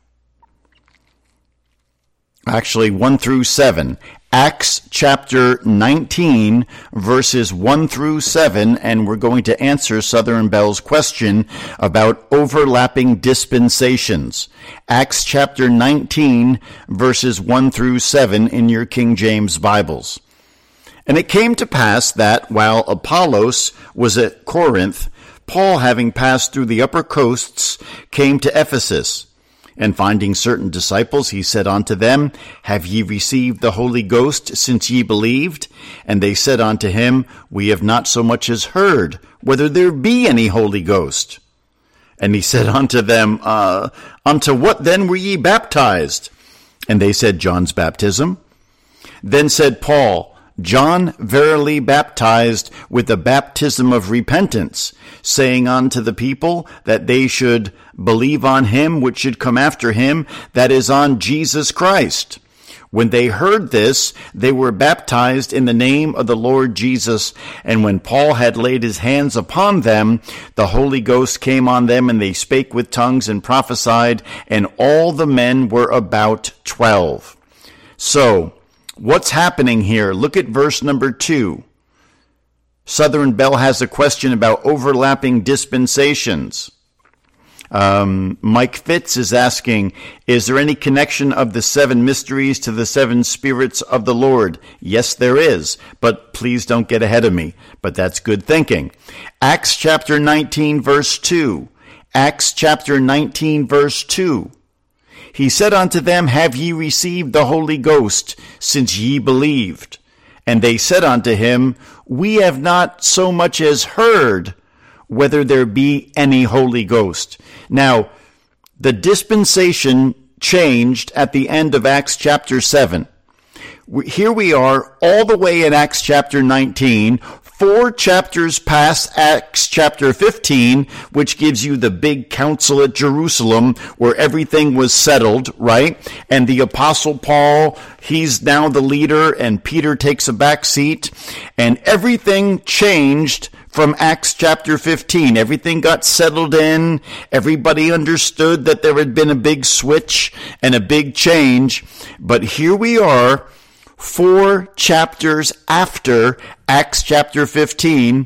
Speaker 2: Actually, 1 through 7. Acts chapter 19, verses 1 through 7, and we're going to answer Southern Bell's question about overlapping dispensations. Acts chapter 19, verses 1 through 7 in your King James Bibles. And it came to pass that, while Apollos was at Corinth, Paul, having passed through the upper coasts, came to Ephesus. And finding certain disciples, he said unto them, Have ye received the Holy Ghost since ye believed? And they said unto him, We have not so much as heard whether there be any Holy Ghost. And he said unto them, Unto what then were ye baptized? And they said, John's baptism. Then said Paul, John verily baptized with the baptism of repentance, saying unto the people that they should believe on him which should come after him, that is, on Jesus Christ. When they heard this, they were baptized in the name of the Lord Jesus. And when Paul had laid his hands upon them, the Holy Ghost came on them, and they spake with tongues and prophesied, and all the men were about 12. So, what's happening here? Look at verse number 2. Southern Bell has a question about overlapping dispensations. Mike Fitz is asking, is there any connection of the 7 mysteries to the 7 spirits of the Lord? Yes, there is, but please don't get ahead of me. But that's good thinking. Acts chapter 19, verse 2. Acts chapter 19, verse 2. He said unto them, Have ye received the Holy Ghost since ye believed? And they said unto him, We have not so much as heard whether there be any Holy Ghost. Now, the dispensation changed at the end of Acts chapter 7. Here we are all the way in Acts chapter 19, 4 chapters past Acts chapter 15, which gives you the big council at Jerusalem where everything was settled, right? And the Apostle Paul, he's now the leader, and Peter takes a back seat, and everything changed from Acts chapter 15. Everything got settled in. Everybody understood that there had been a big switch and a big change. But here we are, 4 chapters after Acts chapter 15,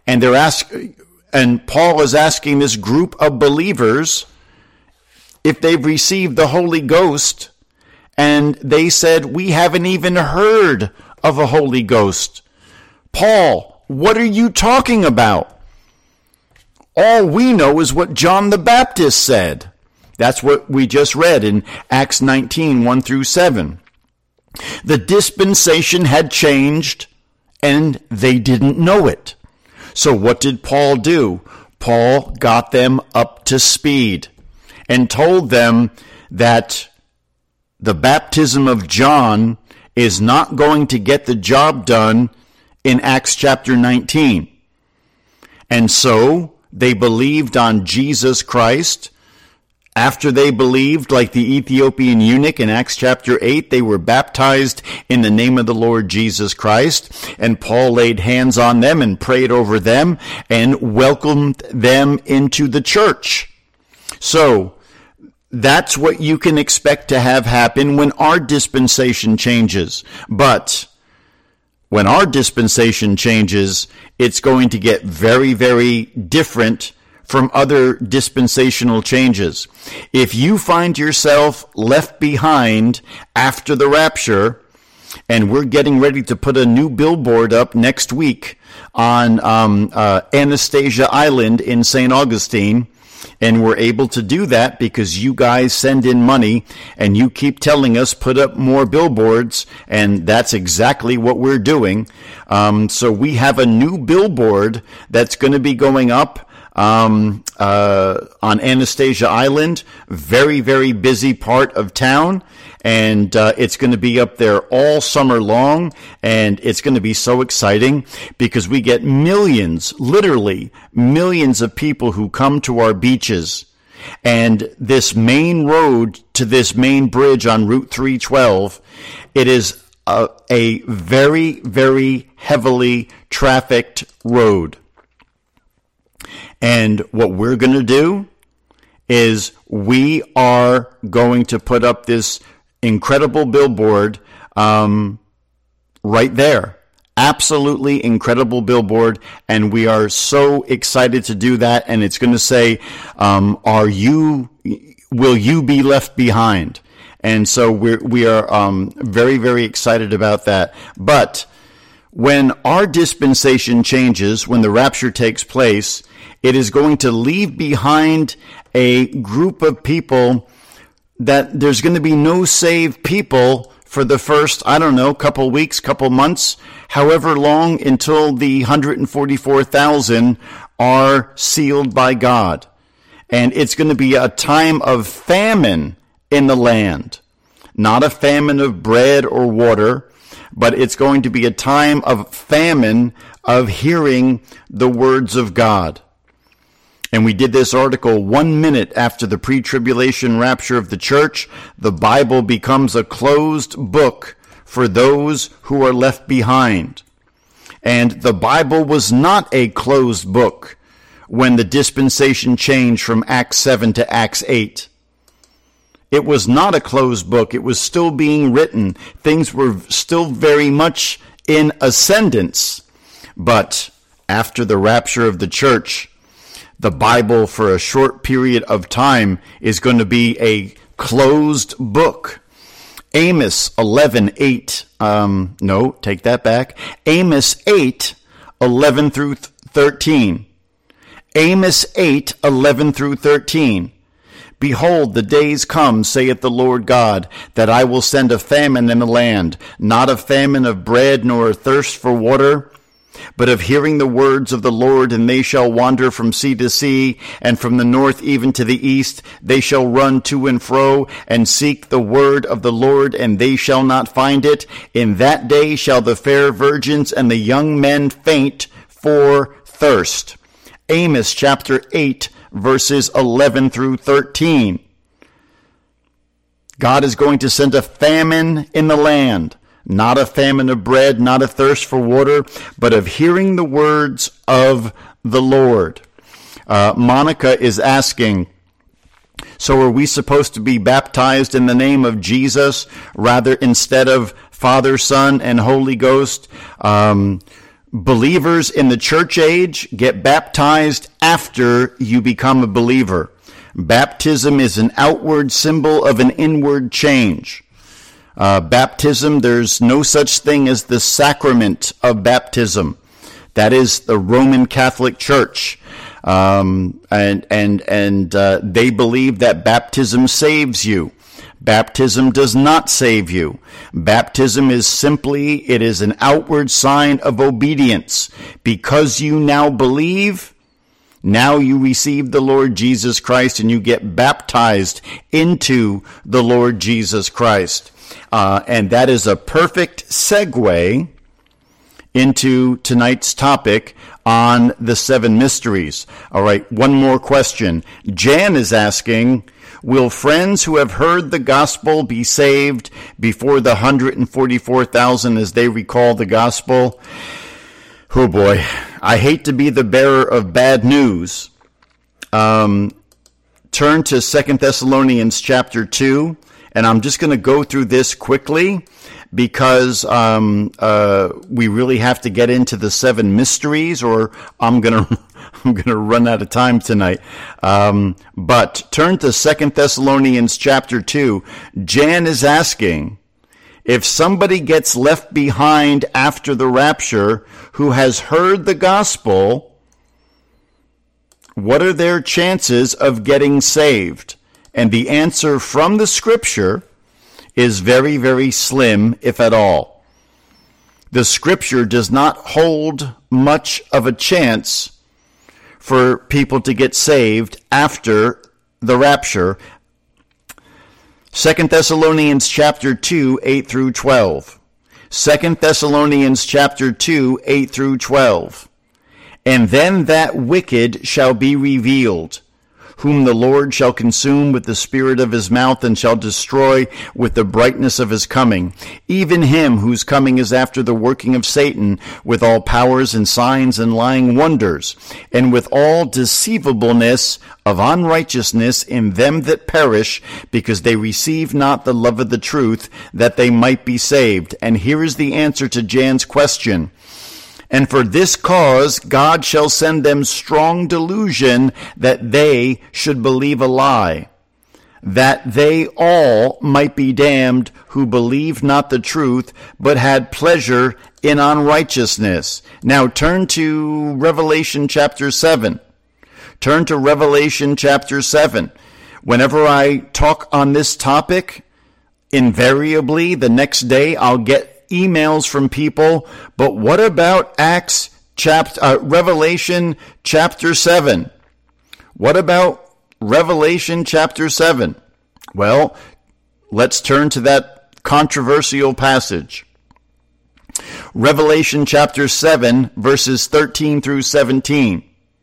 Speaker 2: and Paul is asking this group of believers if they've received the Holy Ghost. And they said, we haven't even heard of a Holy Ghost. Paul, what are you talking about? All we know is what John the Baptist said. That's what we just read in Acts 19, 1 through 7. The dispensation had changed, and they didn't know it. So what did Paul do? Paul got them up to speed and told them that the baptism of John is not going to get the job done in Acts chapter 19. And so they believed on Jesus Christ. After they believed, like the Ethiopian eunuch in Acts chapter 8, they were baptized in the name of the Lord Jesus Christ. And Paul laid hands on them and prayed over them and welcomed them into the church. So that's what you can expect to have happen when our dispensation changes. But when our dispensation changes, it's going to get very, very different from other dispensational changes. If you find yourself left behind after the rapture, and we're getting ready to put a new billboard up next week on Anastasia Island in St. Augustine, and we're able to do that because you guys send in money and you keep telling us put up more billboards, and that's exactly what we're doing. So we have a new billboard that's going to be going up on Anastasia Island, very, very busy part of town, and it's going to be up there all summer long, and it's going to be so exciting because we get millions, literally millions of people who come to our beaches. And this main road to this main bridge on Route 312, it is a very, very heavily trafficked road. And what we're going to do is we are going to put up this incredible billboard right there. Absolutely incredible billboard. And we are so excited to do that. And it's going to say, will you be left behind? And so we are very, very excited about that. But when our dispensation changes, when the rapture takes place, it is going to leave behind a group of people that there's going to be no saved people for the first, couple weeks, couple months, however long until the 144,000 are sealed by God. And it's going to be a time of famine in the land. Not a famine of bread or water, but it's going to be a time of famine of hearing the words of God. And we did this article 1 minute after the pre-tribulation rapture of the church. The Bible becomes a closed book for those who are left behind. And the Bible was not a closed book when the dispensation changed from Acts 7 to Acts 8. It was not a closed book. It was still being written. Things were still very much in ascendance. But after the rapture of the church, the Bible for a short period of time is going to be a closed book. Amos 11:8. Take that back. Amos 8:11 through 13. Amos 8:11 through 13. Behold, the days come, saith the Lord God, that I will send a famine in the land, not a famine of bread, nor a thirst for water, but of hearing the words of the Lord, and they shall wander from sea to sea, and from the north even to the east. They shall run to and fro, and seek the word of the Lord, and they shall not find it. In that day shall the fair virgins and the young men faint for thirst. Amos chapter 8, verses 11 through 13. God is going to send a famine in the land. Not a famine of bread, not a thirst for water, but of hearing the words of the Lord. Monica is asking, so are we supposed to be baptized in the name of Jesus rather instead of Father, Son, and Holy Ghost? Believers in the church age get baptized after you become a believer. Baptism is an outward symbol of an inward change. Baptism, there's no such thing as the sacrament of baptism. That is the Roman Catholic Church. And they believe that baptism saves you. Baptism does not save you. Baptism is simply, it is an outward sign of obedience. Because you now believe, now you receive the Lord Jesus Christ and you get baptized into the Lord Jesus Christ. And that is a perfect segue into tonight's topic on the seven mysteries. All right, one more question. Jan is asking, will friends who have heard the gospel be saved before the 144,000 as they recall the gospel? Oh boy, I hate to be the bearer of bad news. Turn to 2 Thessalonians chapter 2, and I'm just going to go through this quickly because we really have to get into the seven mysteries, or I'm going to run out of time tonight. But turn to 2 Thessalonians chapter 2. Jan is asking, if somebody gets left behind after the rapture who has heard the gospel, what are their chances of getting saved? And the answer from the scripture is very, very slim, if at all. The scripture does not hold much of a chance for people to get saved after the rapture. 2 Thessalonians chapter 2, 8 through 12. 2 Thessalonians chapter 2, 8 through 12. And then that wicked shall be revealed, whom the Lord shall consume with the spirit of his mouth and shall destroy with the brightness of his coming, even him whose coming is after the working of Satan, with all powers and signs and lying wonders, and with all deceivableness of unrighteousness in them that perish, because they receive not the love of the truth, that they might be saved. And here is the answer to Jan's question. And for this cause God shall send them strong delusion, that they should believe a lie, that they all might be damned who believed not the truth, but had pleasure in unrighteousness. Now turn to Revelation chapter 7. Turn to Revelation chapter 7. Whenever I talk on this topic, invariably the next day I'll get emails from people, but what about Revelation chapter 7? What about Revelation chapter 7? Well, let's turn to that controversial passage. Revelation chapter 7, verses 13 through 17.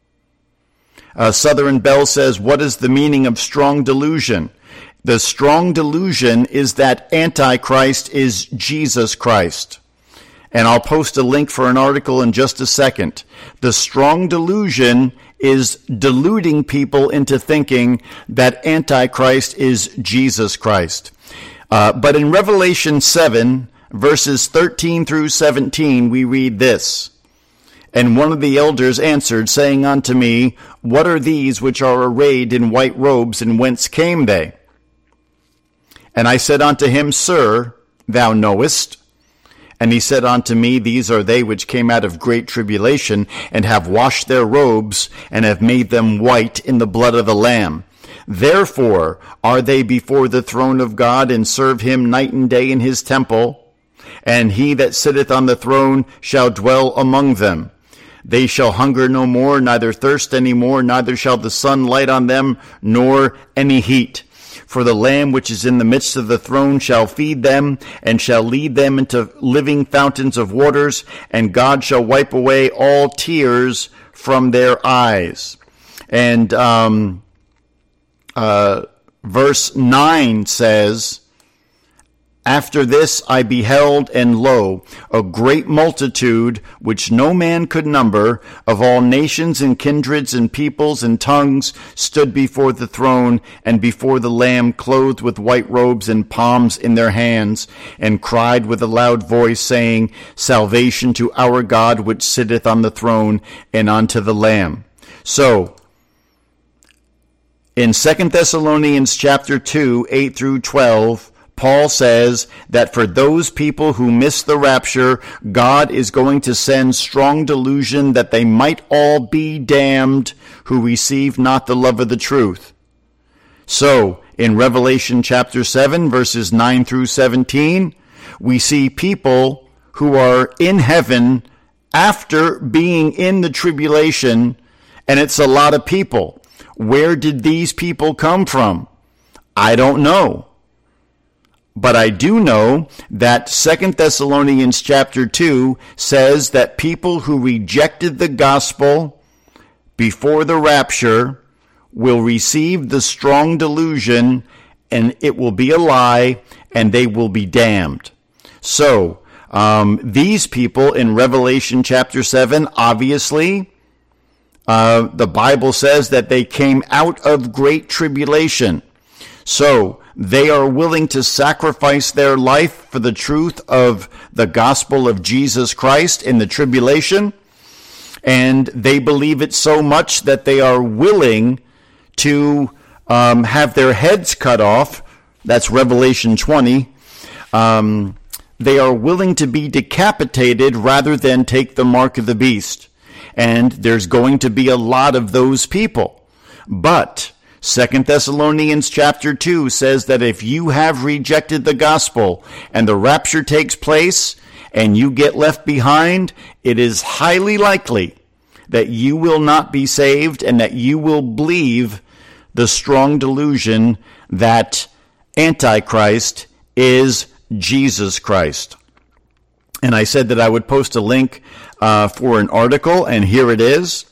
Speaker 2: Southern Bell says, what is the meaning of strong delusion? The strong delusion is that Antichrist is Jesus Christ. And I'll post a link for an article in just a second. The strong delusion is deluding people into thinking that Antichrist is Jesus Christ. But in Revelation 7, verses 13 through 17, we read this. And one of the elders answered, saying unto me, what are these which are arrayed in white robes, and whence came they? And I said unto him, Sir, thou knowest. And he said unto me, these are they which came out of great tribulation, and have washed their robes, and have made them white in the blood of the Lamb. Therefore are they before the throne of God, and serve him night and day in his temple. And he that sitteth on the throne shall dwell among them. They shall hunger no more, neither thirst any more, neither shall the sun light on them, nor any heat. For the Lamb which is in the midst of the throne shall feed them, and shall lead them into living fountains of waters, and God shall wipe away all tears from their eyes. And verse 9 says, after this I beheld, and lo, a great multitude, which no man could number, of all nations and kindreds and peoples and tongues, stood before the throne and before the Lamb, clothed with white robes and palms in their hands, and cried with a loud voice, saying, Salvation to our God, which sitteth on the throne, and unto the Lamb. So, in 2 Thessalonians chapter 2, 8 through 12, Paul says that for those people who miss the rapture, God is going to send strong delusion that they might all be damned who receive not the love of the truth. So, in Revelation chapter 7, verses 9 through 17, we see people who are in heaven after being in the tribulation, and it's a lot of people. Where did these people come from? I don't know. But I do know that 2 Thessalonians chapter 2 says that people who rejected the gospel before the rapture will receive the strong delusion, and it will be a lie, and they will be damned. So, these people in Revelation chapter 7, obviously, the Bible says that they came out of great tribulation. So, they are willing to sacrifice their life for the truth of the gospel of Jesus Christ in the tribulation, and they believe it so much that they are willing to have their heads cut off. That's Revelation 20. They are willing to be decapitated rather than take the mark of the beast. And there's going to be a lot of those people. But 2 Thessalonians chapter 2 says that if you have rejected the gospel and the rapture takes place and you get left behind, it is highly likely that you will not be saved and that you will believe the strong delusion that Antichrist is Jesus Christ. And I said that I would post a link for an article, and here it is.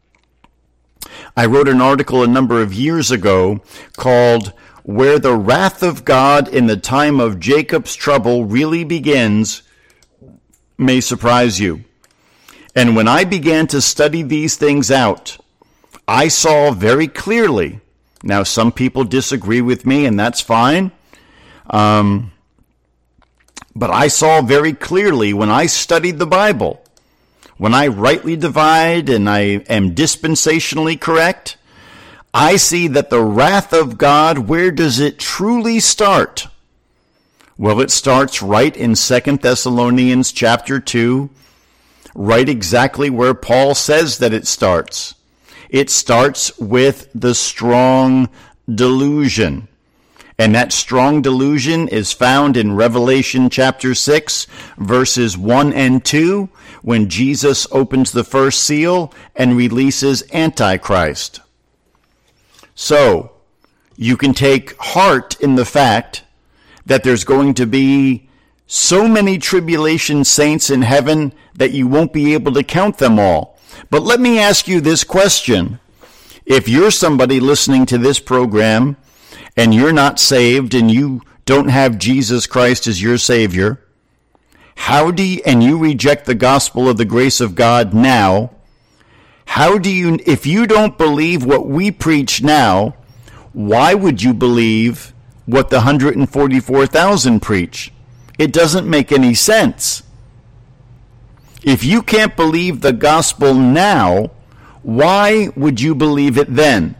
Speaker 2: I wrote an article a number of years ago called Where the Wrath of God in the Time of Jacob's Trouble Really Begins May Surprise You. And when I began to study these things out, I saw very clearly, now some people disagree with me, and that's fine, but I saw very clearly when I studied the Bible, when I rightly divide and I am dispensationally correct, I see that the wrath of God, where does it truly start? Well, it starts right in 2 Thessalonians chapter 2, right exactly where Paul says that it starts. It starts with the strong delusion. And that strong delusion is found in Revelation chapter 6, verses 1 and 2, when Jesus opens the first seal and releases Antichrist. So, you can take heart in the fact that there's going to be so many tribulation saints in heaven that you won't be able to count them all. But let me ask you this question. If you're somebody listening to this program and you're not saved and you don't have Jesus Christ as your Savior, and you reject the gospel of the grace of God now, if you don't believe what we preach now, why would you believe what the 144,000 preach? It doesn't make any sense. If you can't believe the gospel now, why would you believe it then?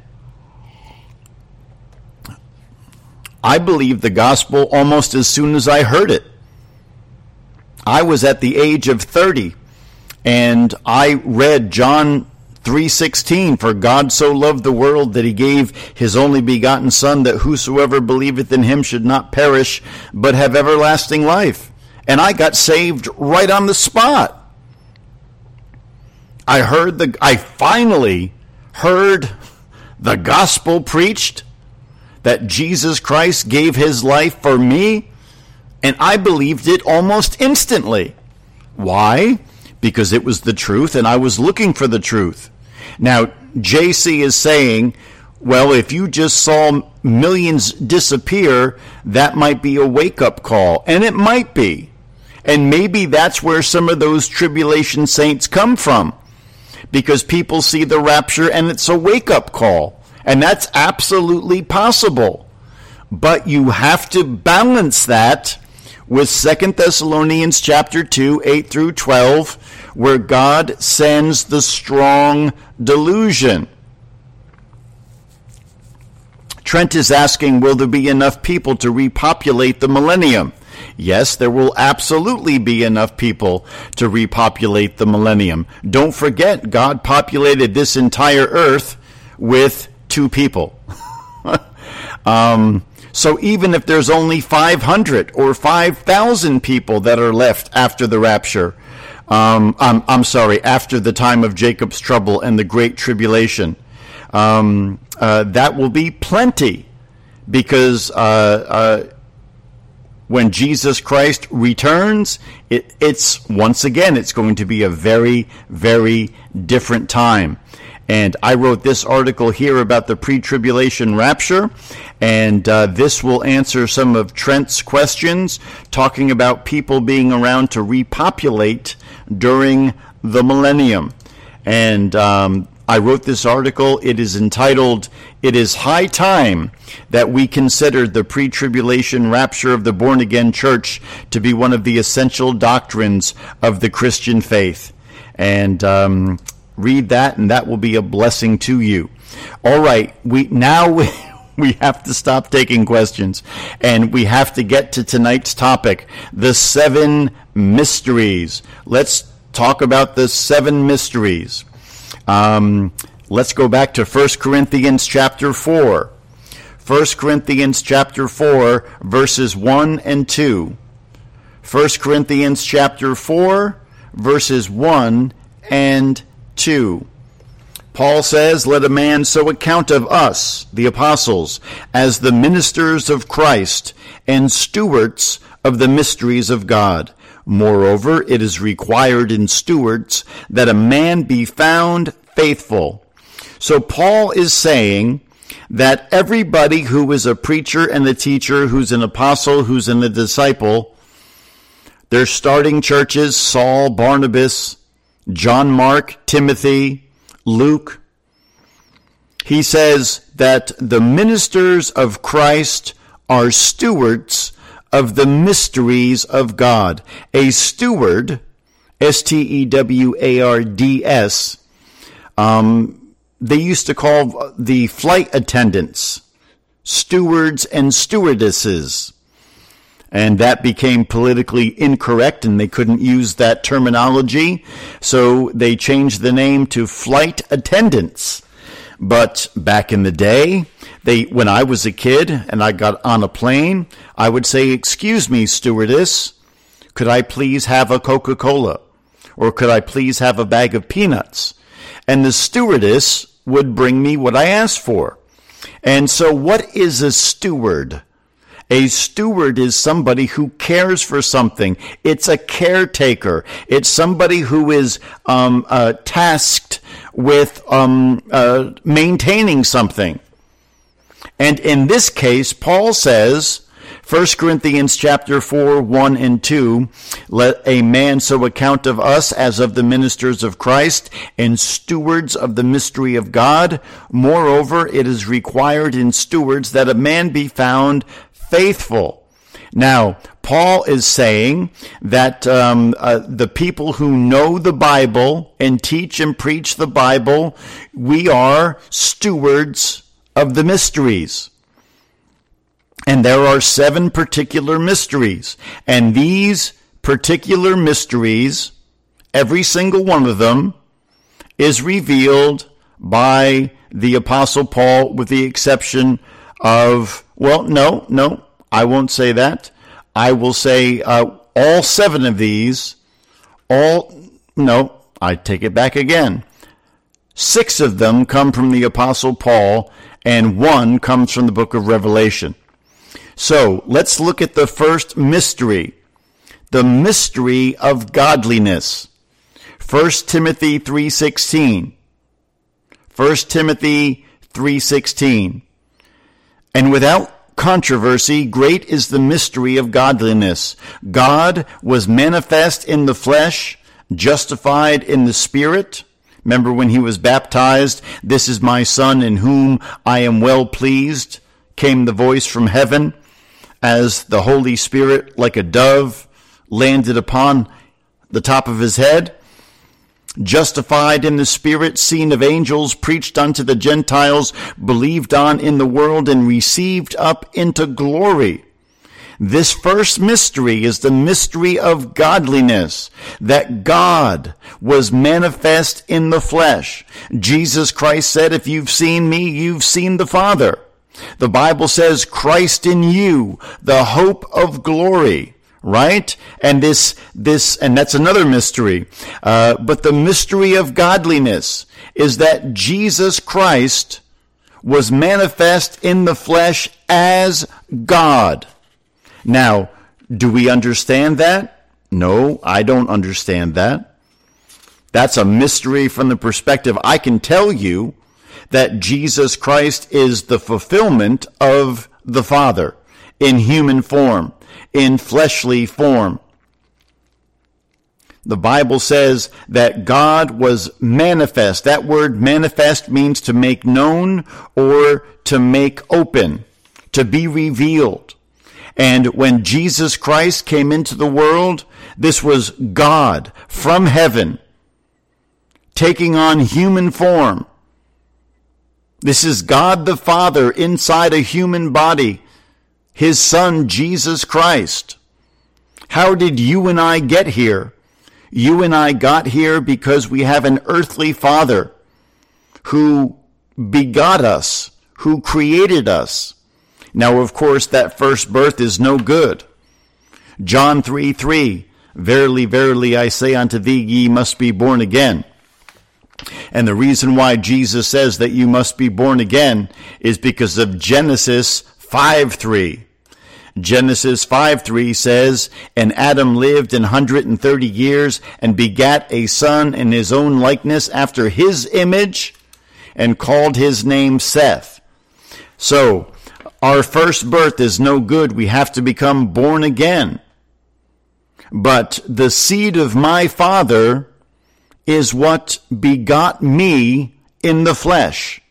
Speaker 2: I believed the gospel almost as soon as I heard it. I was at the age of 30, and I read John 3:16, for God so loved the world that he gave his only begotten Son, that whosoever believeth in him should not perish, but have everlasting life. And I got saved right on the spot. I finally heard the gospel preached, that Jesus Christ gave his life for me, and I believed it almost instantly. Why? Because it was the truth, and I was looking for the truth. Now, JC is saying, well, if you just saw millions disappear, that might be a wake-up call. And it might be. And maybe that's where some of those tribulation saints come from. Because people see the rapture and it's a wake-up call. And that's absolutely possible. But you have to balance that with 2 Thessalonians chapter 2, 8 through 12, where God sends the strong delusion. Trent is asking, will there be enough people to repopulate the millennium? Yes, there will absolutely be enough people to repopulate the millennium. Don't forget, God populated this entire earth with 2 people. So even if there's only 500 or 5,000 people that are left after the rapture, after the time of Jacob's trouble and the great tribulation, that will be plenty, because when Jesus Christ returns, it's going to be a very, very different time. And I wrote this article here about the pre-tribulation rapture, and this will answer some of Trent's questions, talking about people being around to repopulate during the millennium. And I wrote this article. It is entitled, "It is High Time That We Consider the Pre-Tribulation Rapture of the Born-Again Church to be one of the essential doctrines of the Christian faith." And read that, and that will be a blessing to you. All right, we have to stop taking questions, and we have to get to tonight's topic, the 7 mysteries. Let's talk about the 7 mysteries. Let's go back to 1 Corinthians chapter 4. 1 Corinthians chapter 4, verses 1 and 2. 1 Corinthians chapter 4, verses 1 and 2. Paul says, "Let a man so account of us, the apostles, as the ministers of Christ and stewards of the mysteries of God. Moreover, it is required in stewards that a man be found faithful." So Paul is saying that everybody who is a preacher and a teacher, who's an apostle, who's a disciple, they're starting churches, Saul, Barnabas, John Mark, Timothy, Luke. He says that the ministers of Christ are stewards of the mysteries of God. A steward, S-T-E-W-A-R-D-S, they used to call the flight attendants stewards and stewardesses. And that became politically incorrect, and they couldn't use that terminology, so they changed the name to flight attendants. But back in the day, when I was a kid and I got on a plane, I would say, "Excuse me, stewardess, could I please have a Coca-Cola? Or could I please have a bag of peanuts?" And the stewardess would bring me what I asked for. And so what is a steward? A steward is somebody who cares for something. It's a caretaker. It's somebody who is tasked with maintaining something. And in this case, Paul says, 1 Corinthians chapter 4, 1 and 2, "Let a man so account of us as of the ministers of Christ and stewards of the mystery of God. Moreover, it is required in stewards that a man be found faithful." Now, Paul is saying that the people who know the Bible and teach and preach the Bible, we are stewards of the mysteries. And there are 7 particular mysteries. And these particular mysteries, every single one of them, is revealed by the Apostle Paul, with the exception of, well, no, I won't say that. I will say all 7 of these, I take it back again. 6 of them come from the Apostle Paul, and 1 comes from the book of Revelation. So let's look at the first mystery, the mystery of godliness. 1 Timothy 3:16. 1 Timothy 3:16. "And without controversy, great is the mystery of godliness. God was manifest in the flesh, justified in the spirit." Remember when he was baptized, "This is my son in whom I am well pleased," came the voice from heaven as the Holy Spirit, like a dove, landed upon the top of his head. justified in the Spirit, seen of angels, preached unto the Gentiles, believed on in the world, and received up into glory. This first mystery is the mystery of godliness, that God was manifest in the flesh. Jesus Christ said, if you've seen me, you've seen the Father. The Bible says, Christ in you, the hope of glory. Right? And and that's another mystery. But the mystery of godliness is that Jesus Christ was manifest in the flesh as God. Now, do we understand that? No, I don't understand that. That's a mystery from the perspective. I can tell you that Jesus Christ is the fulfillment of the Father in human form, in fleshly form. The Bible says that God was manifest. That word manifest means to make known or to make open, to be revealed. And when Jesus Christ came into the world, this was God from heaven taking on human form. This is God the Father inside a human body, His Son, Jesus Christ. How did you and I get here? You and I got here because we have an earthly Father who begot us, who created us. Now, of course, that first birth is no good. John 3:3, verily, verily, I say unto thee, ye must be born again. And the reason why Jesus says that you must be born again is because of Genesis 5:3. Genesis 5:3 says, and Adam lived 130 years and begat a son in his own likeness after his image and called his name Seth. So, our first birth is no good. We have to become born again. But the seed of my Father is what begot me in the flesh.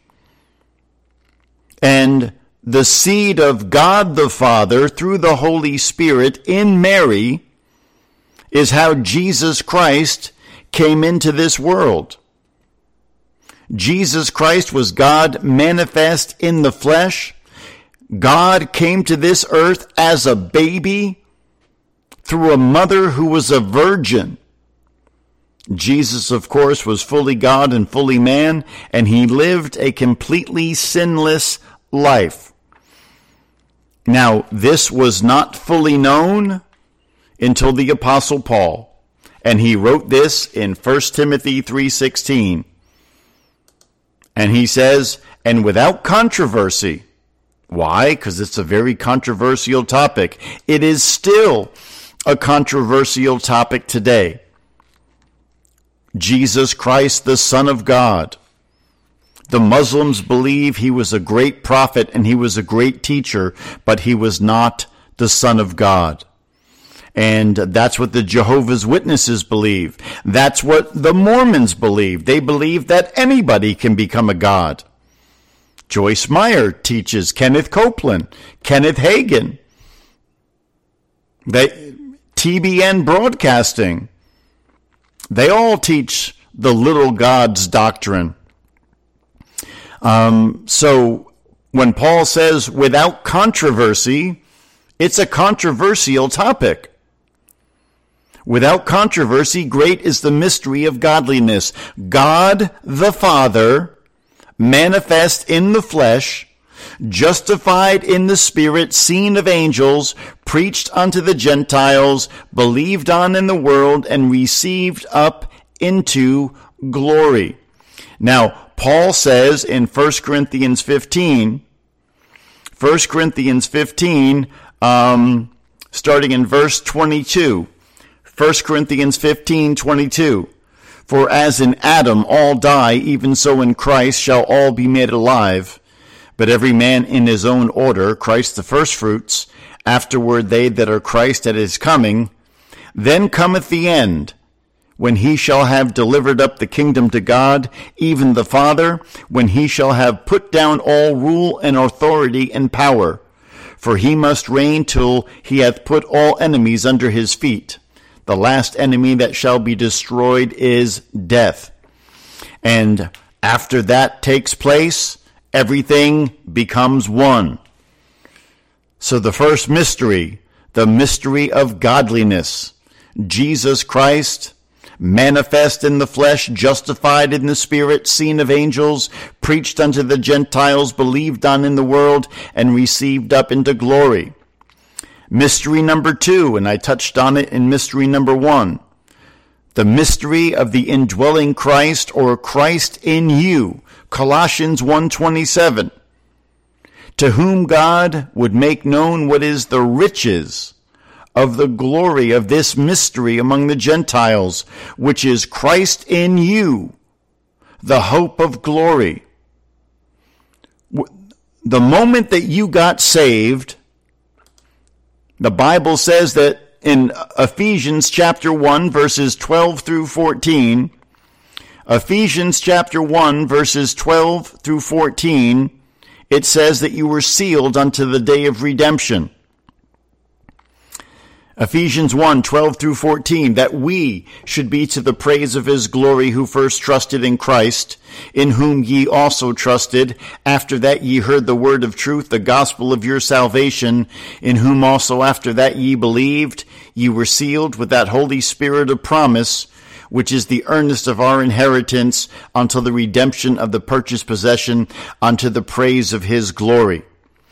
Speaker 2: And the seed of God the Father through the Holy Spirit in Mary is how Jesus Christ came into this world. Jesus Christ was God manifest in the flesh. God came to this earth as a baby through a mother who was a virgin. Jesus, of course, was fully God and fully man, and he lived a completely sinless life. Now, this was not fully known until the Apostle Paul, and he wrote this in 1 Timothy 3:16. And he says, and without controversy. Why? Because it's a very controversial topic. It is still a controversial topic today. Jesus Christ, the Son of God. The Muslims believe he was a great prophet and he was a great teacher, but he was not the Son of God. And that's what the Jehovah's Witnesses believe. That's what the Mormons believe. They believe that anybody can become a god. Joyce Meyer teaches, Kenneth Copeland, Kenneth Hagin, TBN Broadcasting. They all teach the little God's doctrine. So when Paul says without controversy, it's a controversial topic. Without controversy, great is the mystery of godliness. God the Father, manifest in the flesh, justified in the Spirit, seen of angels, preached unto the Gentiles, believed on in the world, and received up into glory. Now, Paul says in 1 Corinthians 15, starting in verse 22, 1 Corinthians 15:22. For as in Adam all die, even so in Christ shall all be made alive. But every man in his own order, Christ the firstfruits, afterward they that are Christ at his coming. Then cometh the end, when he shall have delivered up the kingdom to God, even the Father, when he shall have put down all rule and authority and power. For he must reign till he hath put all enemies under his feet. The last enemy that shall be destroyed is death. And after that takes place, everything becomes one. So the first mystery, the mystery of godliness, Jesus Christ, manifest in the flesh, justified in the Spirit, seen of angels, preached unto the Gentiles, believed on in the world, and received up into glory. Mystery number 2, and I touched on it in mystery number 1, the mystery of the indwelling Christ, or Christ in you, Colossians 1:27, to whom God would make known what is the riches of the glory of this mystery among the Gentiles, which is Christ in you, the hope of glory. The moment that you got saved, the Bible says that in Ephesians chapter 1, verses 12 through 14, Ephesians chapter 1, verses 12 through 14, it says that you were sealed unto the day of redemption. Ephesians 1, 12 through 14, that we should be to the praise of his glory who first trusted in Christ, in whom ye also trusted, after that ye heard the word of truth, the gospel of your salvation, in whom also after that ye believed, ye were sealed with that Holy Spirit of promise, which is the earnest of our inheritance until the redemption of the purchased possession, unto the praise of his glory.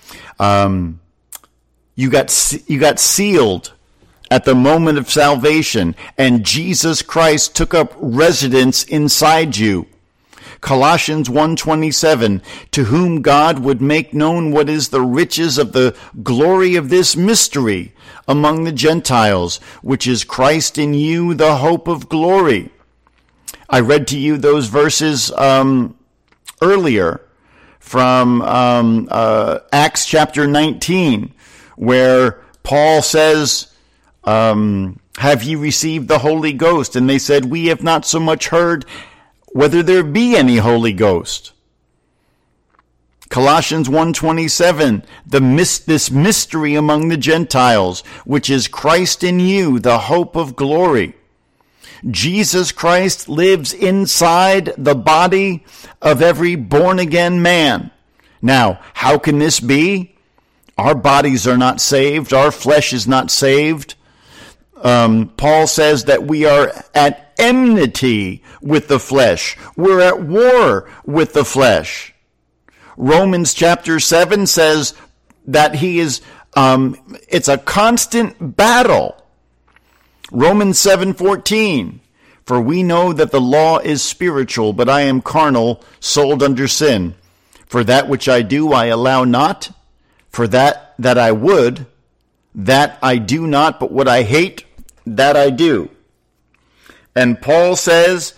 Speaker 2: You got sealed at the moment of salvation, and Jesus Christ took up residence inside you. Colossians 1:27, to whom God would make known what is the riches of the glory of this mystery among the Gentiles, which is Christ in you, the hope of glory. I read to you those verses earlier from Acts chapter 19, where Paul says, have ye received the Holy Ghost? And they said, we have not so much heard whether there be any Holy Ghost. Colossians 1:27, this mystery among the Gentiles, which is Christ in you, the hope of glory. Jesus Christ lives inside the body of every born-again man. Now, how can this be? Our bodies are not saved. Our flesh is not saved. Paul says that we are at enmity with the flesh. We're at war with the flesh. Romans chapter 7 says that it's a constant battle. Romans 7:14, for we know that the law is spiritual, but I am carnal, sold under sin. For that which I do I allow not, for that I would, that I do not, but what I hate, that I do. And Paul says,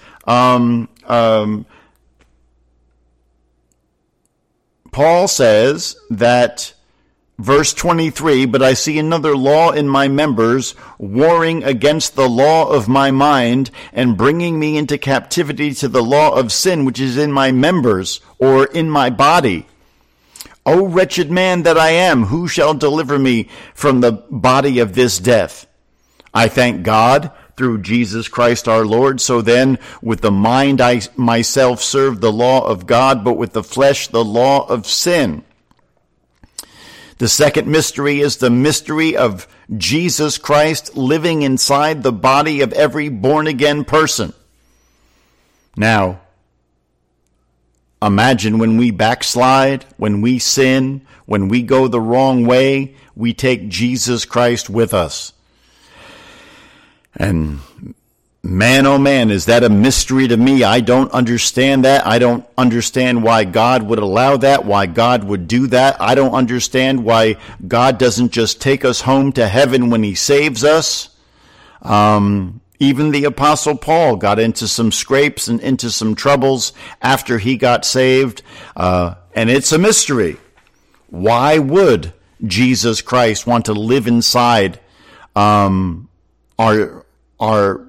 Speaker 2: that, verse 23, but I see another law in my members, warring against the law of my mind, and bringing me into captivity to the law of sin, which is in my members, or in my body. O wretched man that I am, who shall deliver me from the body of this death? I thank God through Jesus Christ our Lord. So then, with the mind I myself serve the law of God, but with the flesh the law of sin. The second mystery is the mystery of Jesus Christ living inside the body of every born-again person. Now, imagine when we backslide, when we sin, when we go the wrong way, we take Jesus Christ with us. And man, oh man, is that a mystery to me. I don't understand that. I don't understand why God would allow that, why God would do that. I don't understand why God doesn't just take us home to heaven when he saves us. Even the Apostle Paul got into some scrapes and into some troubles after he got saved. And it's a mystery. Why would Jesus Christ want to live inside our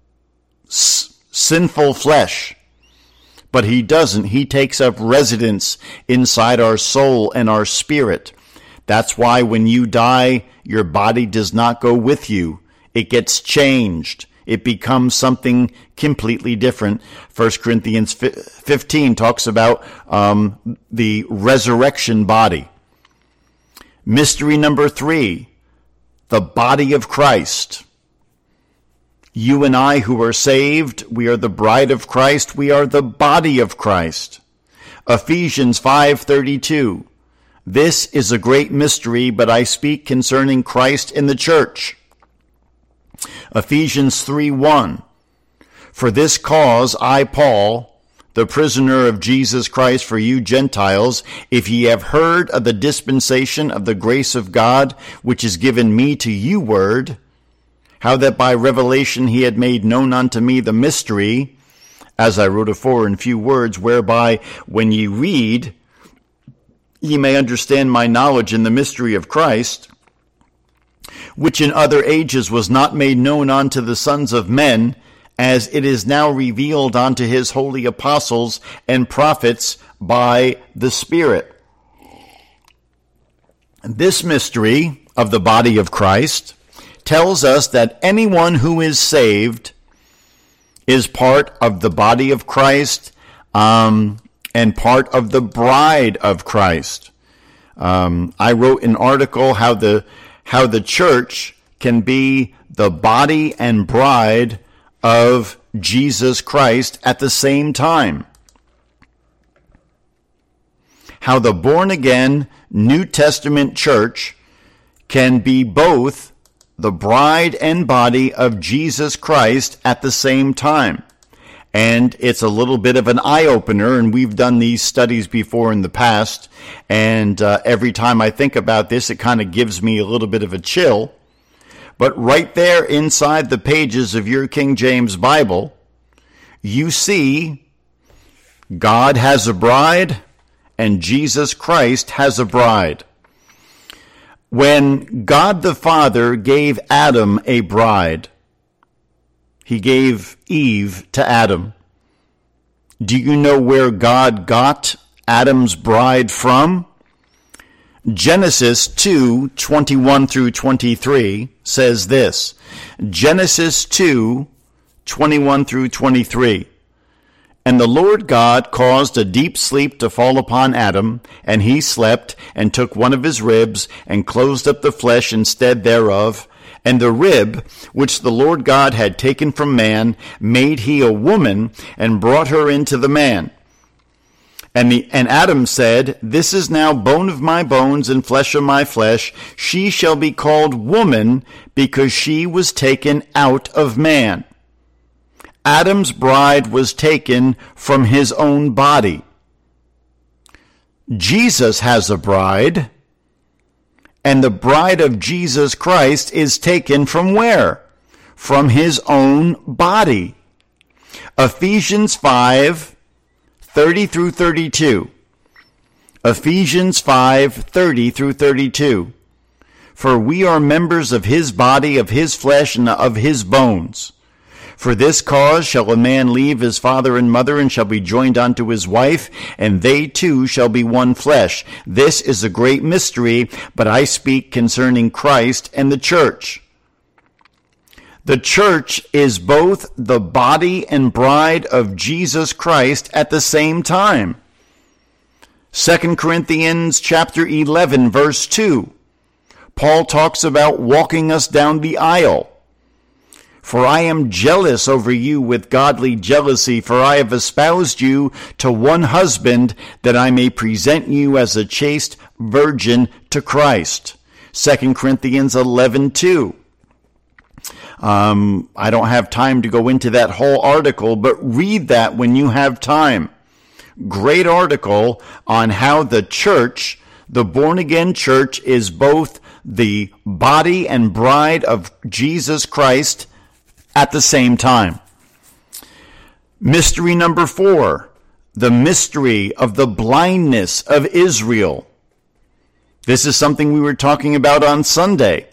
Speaker 2: sinful flesh? But he doesn't. He takes up residence inside our soul and our spirit. That's why when you die, your body does not go with you it gets changed. It becomes something completely different. 1 Corinthians 15 talks about the resurrection body. Mystery number 3, the body of Christ. You and I who are saved, we are the bride of Christ. We are the body of Christ. Ephesians 5:32. This is a great mystery, but I speak concerning Christ in the church. Ephesians 3:1. For this cause I, Paul, the prisoner of Jesus Christ for you Gentiles, if ye have heard of the dispensation of the grace of God, which is given me to you word, how that by revelation he had made known unto me the mystery, as I wrote afore in few words, whereby when ye read, ye may understand my knowledge in the mystery of Christ, which in other ages was not made known unto the sons of men, as it is now revealed unto his holy apostles and prophets by the Spirit. This mystery of the body of Christ tells us that anyone who is saved is part of the body of Christ and part of the bride of Christ. I wrote an article how the church can be the body and bride of Jesus Christ at the same time. How the born-again New Testament church can be both the bride and body of Jesus Christ at the same time. And it's a little bit of an eye-opener, and we've done these studies before in the past, and every time I think about this, it kind of gives me a little bit of a chill. But right there inside the pages of your King James Bible, you see God has a bride and Jesus Christ has a bride. When God the Father gave Adam a bride, he gave Eve to Adam. Do you know where God got Adam's bride from? Genesis 2:21 through 23 says this. Genesis 2:21 through 23. And the Lord God caused a deep sleep to fall upon Adam, and he slept, and took one of his ribs, and closed up the flesh instead thereof. And the rib, which the Lord God had taken from man, made he a woman, and brought her into the man. And Adam said, This is now bone of my bones and flesh of my flesh. She shall be called woman, because she was taken out of man. Adam's bride was taken from his own body. Jesus has a bride, and the bride of Jesus Christ is taken from where? From his own body. Ephesians 5:30 through 32. Ephesians 5:30 through 32. For we are members of his body, of his flesh, and of his bones. For this cause shall a man leave his father and mother, and shall be joined unto his wife, and they two shall be one flesh. This is a great mystery, but I speak concerning Christ and the church. The church is both the body and bride of Jesus Christ at the same time. 2 Corinthians chapter 11, verse 2. Paul talks about walking us down the aisle. For I am jealous over you with godly jealousy, for I have espoused you to one husband, that I may present you as a chaste virgin to Christ. 2 Corinthians 11:2. I don't have time to go into that whole article, but read that when you have time. Great article on how the church, the born-again church, is both the body and bride of Jesus Christ at the same time. Mystery number 4, the mystery of the blindness of Israel. This is something we were talking about on Sunday.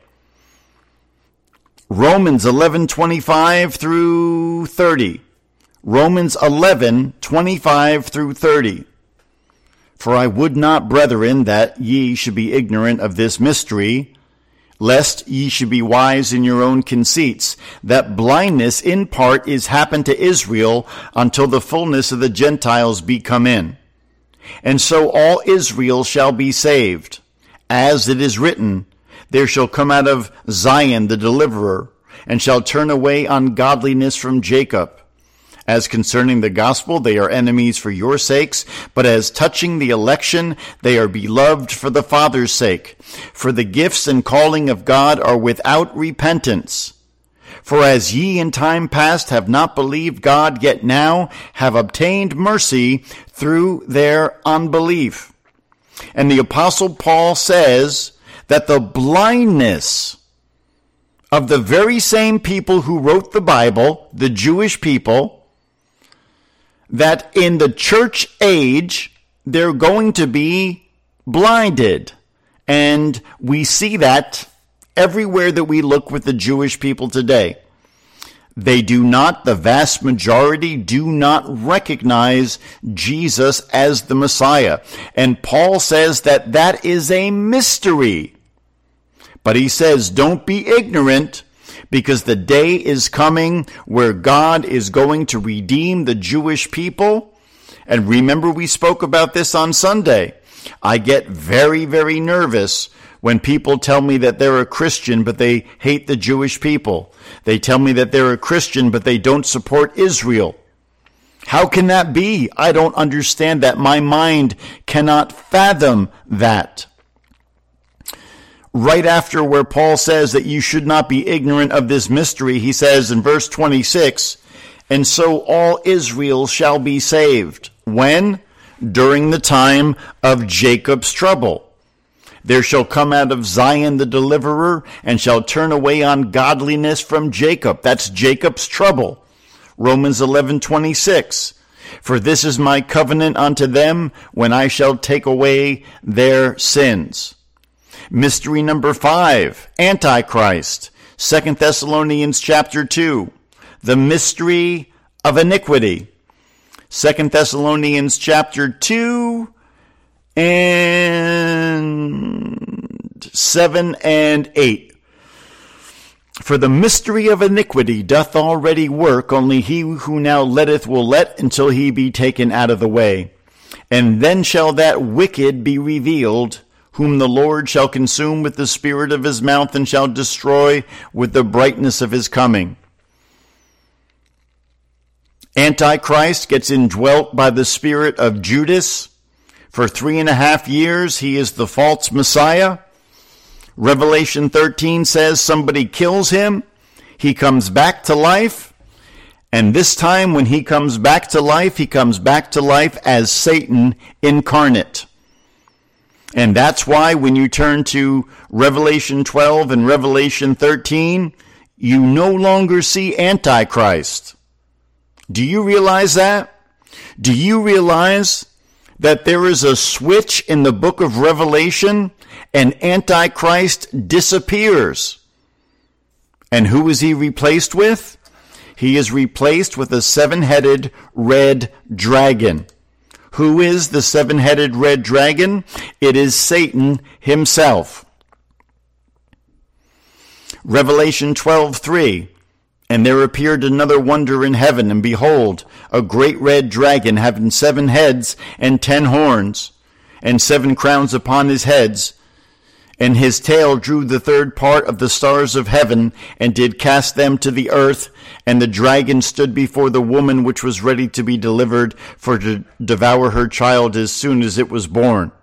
Speaker 2: Romans 11:25 through 30. Romans 11:25 through 30. For I would not, brethren, that ye should be ignorant of this mystery, lest ye should be wise in your own conceits, that blindness in part is happened to Israel until the fullness of the Gentiles be come in. And so all Israel shall be saved. As it is written, there shall come out of Zion the deliverer, and shall turn away ungodliness from Jacob. As concerning the gospel, they are enemies for your sakes, but as touching the election, they are beloved for the Father's sake. For the gifts and calling of God are without repentance. For as ye in time past have not believed God, yet now have obtained mercy through their unbelief. And the Apostle Paul says that the blindness of the very same people who wrote the Bible, the Jewish people, that in the church age, they're going to be blinded. And we see that everywhere that we look with the Jewish people today. They do not, the vast majority, do not recognize Jesus as the Messiah. And Paul says that that is a mystery. But he says, don't be ignorant, because the day is coming where God is going to redeem the Jewish people. And remember, we spoke about this on Sunday. I get very, very nervous when people tell me that they're a Christian, but they hate the Jewish people. They tell me that they're a Christian, but they don't support Israel. How can that be? I don't understand that. My mind cannot fathom that. Right after where Paul says that you should not be ignorant of this mystery, he says in verse 26, and so all Israel shall be saved. When? During the time of Jacob's trouble. There shall come out of Zion the deliverer, and shall turn away ungodliness from Jacob. That's Jacob's trouble. Romans 11:26. For this is my covenant unto them, when I shall take away their sins. Mystery number 5, Antichrist. 2 Thessalonians chapter 2. The mystery of iniquity. 2 Thessalonians chapter 2 and 7 and 8. For the mystery of iniquity doth already work, only he who now letteth will let until he be taken out of the way. And then shall that wicked be revealed, whom the Lord shall consume with the spirit of his mouth, and shall destroy with the brightness of his coming. Antichrist gets indwelt by the spirit of Judas. For 3.5 years, he is the false Messiah. Revelation 13 says somebody kills him. He comes back to life. And this time when he comes back to life, he comes back to life as Satan incarnate. And that's why when you turn to Revelation 12 and Revelation 13, you no longer see Antichrist. Do you realize that? Do you realize that there is a switch in the book of Revelation and Antichrist disappears? And who is he replaced with? He is replaced with a 7-headed red dragon. Who is the 7-headed red dragon? It is Satan himself. Revelation 12:3. And there appeared another wonder in heaven, and behold, a great red dragon having 7 heads and 10 horns, and 7 crowns upon his heads. And his tail drew the 3rd part of the stars of heaven, and did cast them to the earth. And the dragon stood before the woman which was ready to be delivered, for to devour her child as soon as it was born.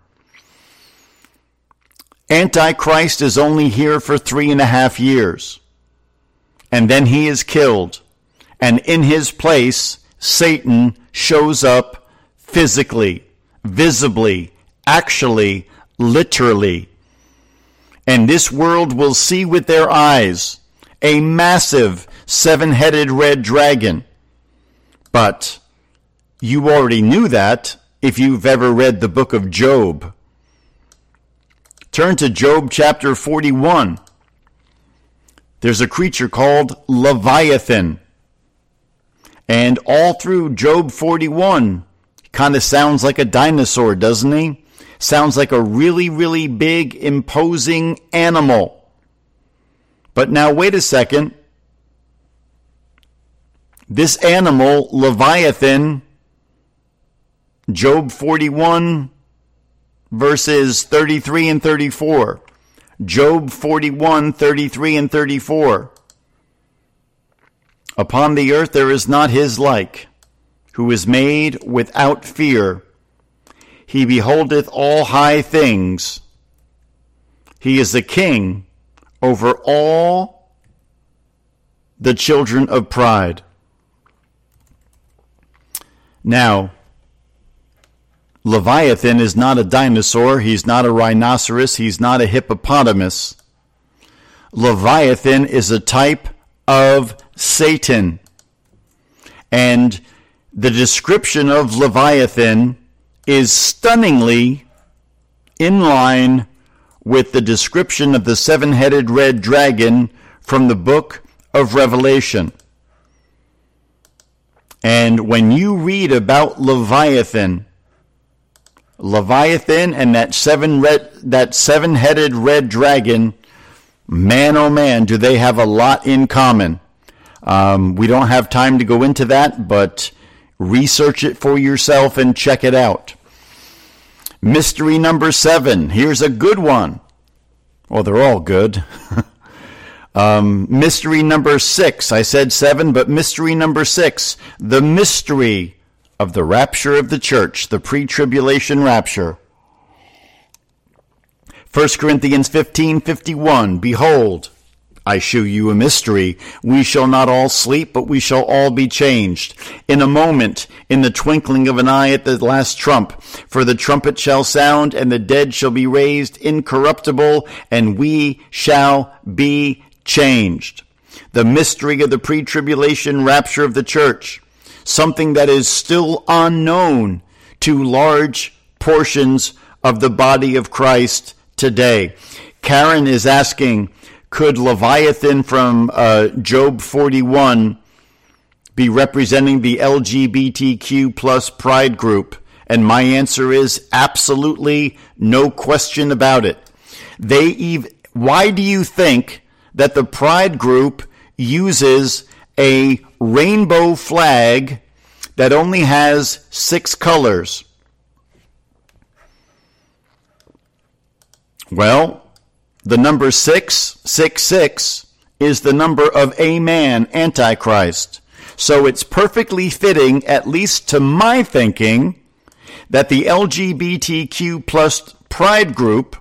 Speaker 2: Antichrist is only here for 3.5 years. And then he is killed. And in his place, Satan shows up physically, visibly, actually, literally. And this world will see with their eyes a massive 7-headed red dragon. But you already knew that if you've ever read the book of Job. Turn to Job chapter 41. There's a creature called Leviathan. And all through Job 41, he kind of sounds like a dinosaur, doesn't he? Sounds like a really, really big, imposing animal. But now wait a second. This animal, Leviathan, Job 41, verses 33 and 34. Job 41, 33 and 34. Upon the earth there is not his like, who is made without fear. He beholdeth all high things. He is a king over all the children of pride. Now, Leviathan is not a dinosaur. He's not a rhinoceros. He's not a hippopotamus. Leviathan is a type of Satan. And the description of Leviathan is stunningly in line with the description of the seven-headed red dragon from the book of Revelation. And when you read about Leviathan and that seven-headed red dragon, man oh man, do they have a lot in common. We don't have time to go into that, but research it for yourself and check it out. Mystery number 7. Here's a good one. Well, they're all good. Mystery number 6. I said 7, but mystery number 6. The mystery of the rapture of the church, the pre-tribulation rapture. 1 Corinthians 15:51. Behold, I shew you a mystery. We shall not all sleep, but we shall all be changed. In a moment, in the twinkling of an eye at the last trump. For the trumpet shall sound, and the dead shall be raised incorruptible, and we shall be changed. The mystery of the pre-tribulation rapture of the church. Something that is still unknown to large portions of the body of Christ today. Karen is asking, could Leviathan from Job 41 be representing the LGBTQ plus pride group? And my answer is absolutely no question about it. Why do you think that the pride group uses a rainbow flag that only has 6 colors? Well, the number 666 is the number of a man, Antichrist. So it's perfectly fitting, at least to my thinking, that the LGBTQ plus pride group,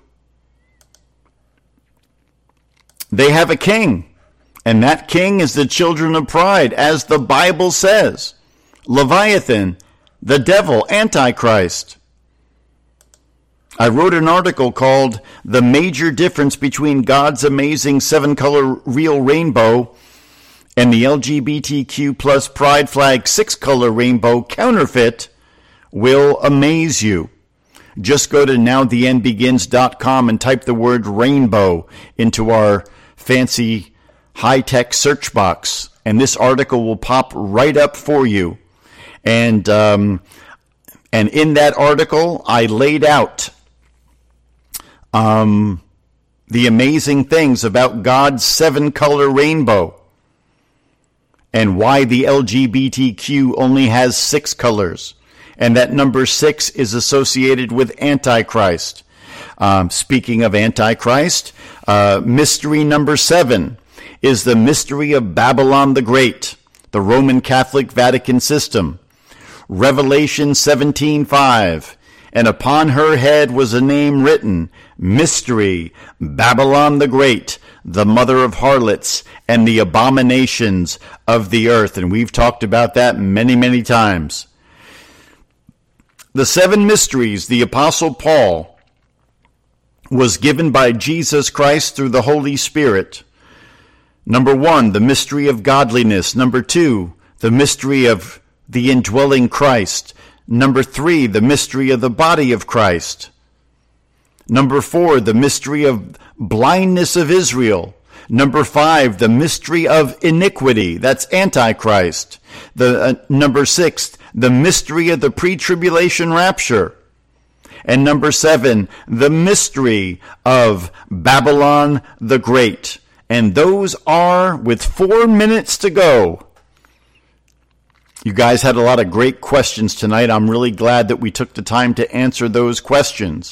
Speaker 2: they have a king. And that king is the children of pride, as the Bible says. Leviathan, the devil, Antichrist. I wrote an article called The Major Difference Between God's Amazing 7-Color Real Rainbow and the LGBTQ plus Pride Flag 6-Color Rainbow Counterfeit will amaze you. Just go to nowtheendbegins.com and type the word rainbow into our fancy high-tech search box, and this article will pop right up for you. And in that article, I laid out the amazing things about God's 7-color rainbow and why the LGBTQ only has 6 colors, and that number 6 is associated with Antichrist. Speaking of Antichrist, mystery number 7 is the mystery of Babylon the Great, the Roman Catholic Vatican system. Revelation 17:5. And upon her head was a name written, Mystery, Babylon the Great, the mother of harlots and the abominations of the earth. And we've talked about that many, many times. The 7 mysteries the Apostle Paul was given by Jesus Christ through the Holy Spirit. Number 1, the mystery of godliness. Number 2, the mystery of the indwelling Christ. Number 3, the mystery of the body of Christ. Number 4, the mystery of blindness of Israel. Number 5, the mystery of iniquity. That's Antichrist. Number 6, the mystery of the pre-tribulation rapture. And number 7, the mystery of Babylon the Great. And those are, with 4 minutes to go. You guys had a lot of great questions tonight. I'm really glad that we took the time to answer those questions.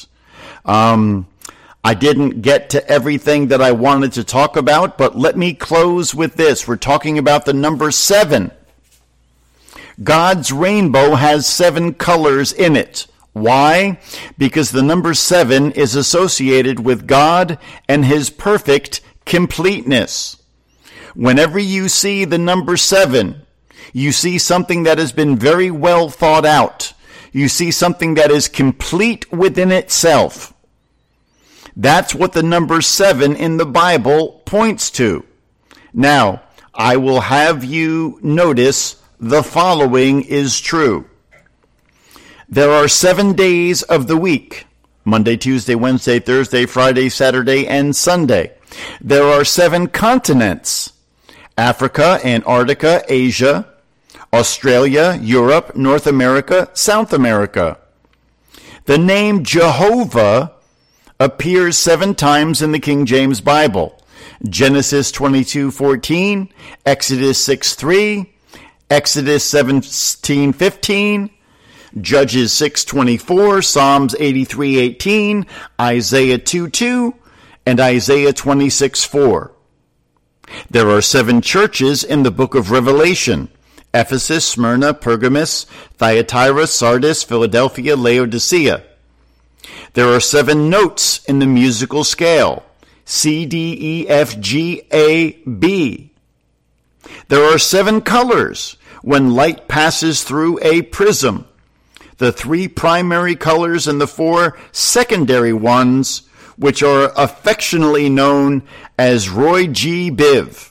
Speaker 2: I didn't get to everything that I wanted to talk about, but let me close with this. We're talking about the number 7. God's rainbow has 7 colors in it. Why? Because the number 7 is associated with God and his perfect completeness. Whenever you see the number 7, you see something that has been very well thought out. You see something that is complete within itself. That's what the number 7 in the Bible points to. Now, I will have you notice the following is true. There are 7 days of the week: Monday, Tuesday, Wednesday, Thursday, Friday, Saturday, and Sunday. There are 7 continents: Africa, Antarctica, Asia, Australia, Europe, North America, South America. The name Jehovah appears 7 times in the King James Bible: Genesis 22:14, Exodus 6:3, Exodus 17:15, Judges 6:24, Psalms 83:18, Isaiah 2:2, and Isaiah 26:4. There are 7 churches in the book of Revelation: Ephesus, Smyrna, Pergamos, Thyatira, Sardis, Philadelphia, Laodicea. There are 7 notes in the musical scale: C, D, E, F, G, A, B. There are 7 colors when light passes through a prism: the 3 primary colors and the 4 secondary ones, which are affectionately known as Roy G. Biv.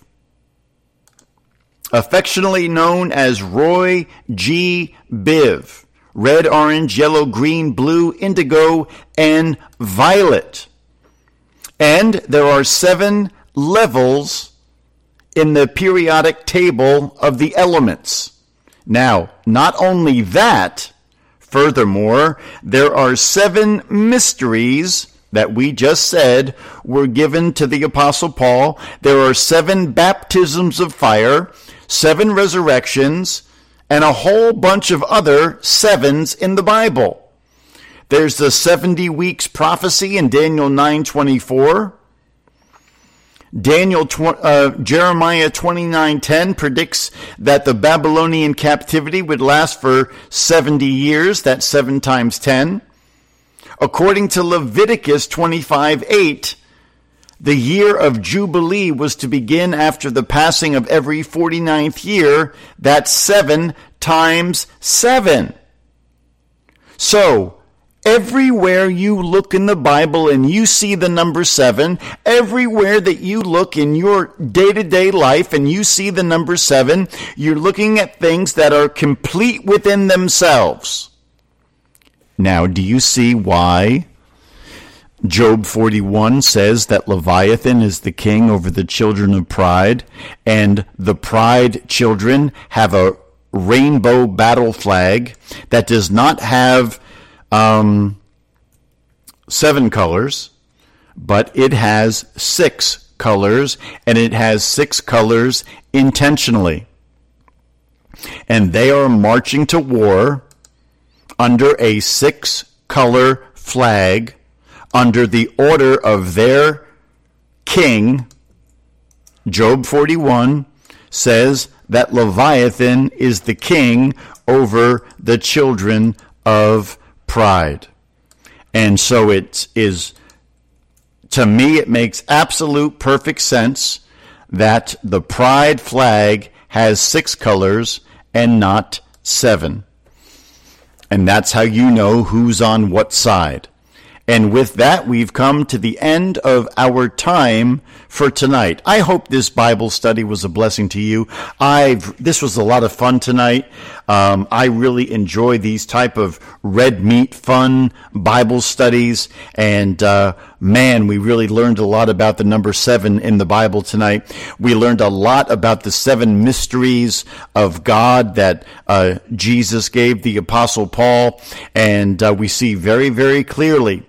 Speaker 2: Affectionately known as Roy G. Biv. Red, orange, yellow, green, blue, indigo, and violet. And there are 7 levels in the periodic table of the elements. Now, not only that, furthermore, there are 7 mysteries that we just said were given to the Apostle Paul. There are 7 baptisms of fire, 7 resurrections, and a whole bunch of other 7s in the Bible. There's the 70 weeks prophecy in Daniel 9:24. Jeremiah 29:10 predicts that the Babylonian captivity would last for 70 years. That's 7 times 10. According to Leviticus 25:8, the year of Jubilee was to begin after the passing of every 49th year. That's 7 times 7. So, everywhere you look in the Bible and you see the number 7, everywhere that you look in your day-to-day life and you see the number 7, you're looking at things that are complete within themselves. Now, do you see why Job 41 says that Leviathan is the king over the children of pride, and the pride children have a rainbow battle flag that does not have 7 colors, but it has 6 colors, and it has 6 colors intentionally. And they are marching to war under a 6-color flag, under the order of their king. Job 41 says that Leviathan is the king over the children of pride. And so it is, to me, it makes absolute perfect sense that the pride flag has 6 colors and not 7. And that's how you know who's on what side. And with that, we've come to the end of our time for tonight. I hope this Bible study was a blessing to you. This was a lot of fun tonight. I really enjoy these type of red meat fun Bible studies. And man, we really learned a lot about the number 7 in the Bible tonight. We learned a lot about the 7 mysteries of God that Jesus gave the Apostle Paul. And we see very, very clearly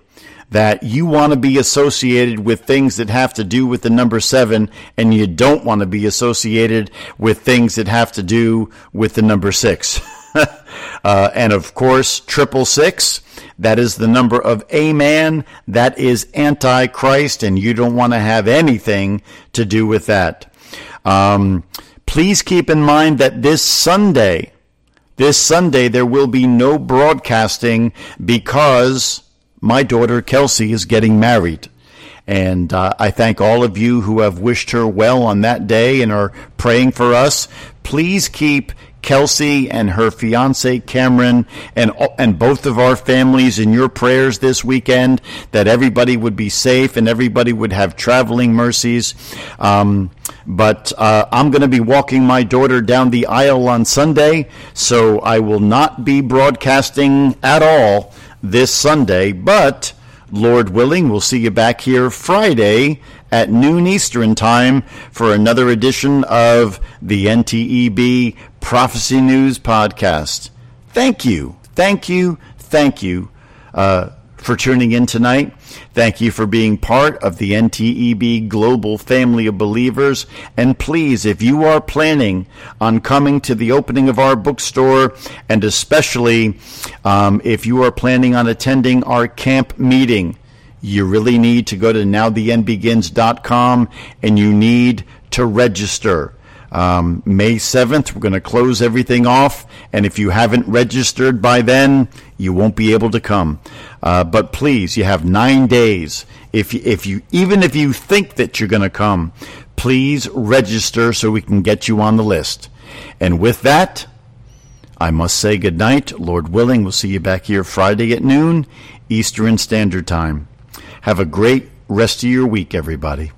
Speaker 2: that you want to be associated with things that have to do with the number 7, and you don't want to be associated with things that have to do with the number 6. And of course, 666, that is the number of a man. That is Antichrist, and you don't want to have anything to do with that. Please keep in mind that this Sunday, there will be no broadcasting because my daughter Kelsey is getting married. And I thank all of you who have wished her well on that day and are praying for us. Please keep Kelsey and her fiance Cameron and both of our families in your prayers this weekend, that everybody would be safe and everybody would have traveling mercies. But I'm going to be walking my daughter down the aisle on Sunday, so I will not be broadcasting at all this Sunday. But Lord willing, we'll see you back here Friday at noon Eastern Time for another edition of the NTEB Prophecy News Podcast. Thank you for tuning in tonight. Thank you for being part of the NTEB global family of believers. And please, if you are planning on coming to the opening of our bookstore, and especially if you are planning on attending our camp meeting, you really need to go to nowtheendbegins.com and you need to register. May 7th, we're going to close everything off, and if you haven't registered by then, you won't be able to come. But please, you have 9 days. Even if you think that you're going to come, please register so we can get you on the list. And with that, I must say goodnight. Lord willing, we'll see you back here Friday at noon, Eastern Standard Time. Have a great rest of your week, everybody.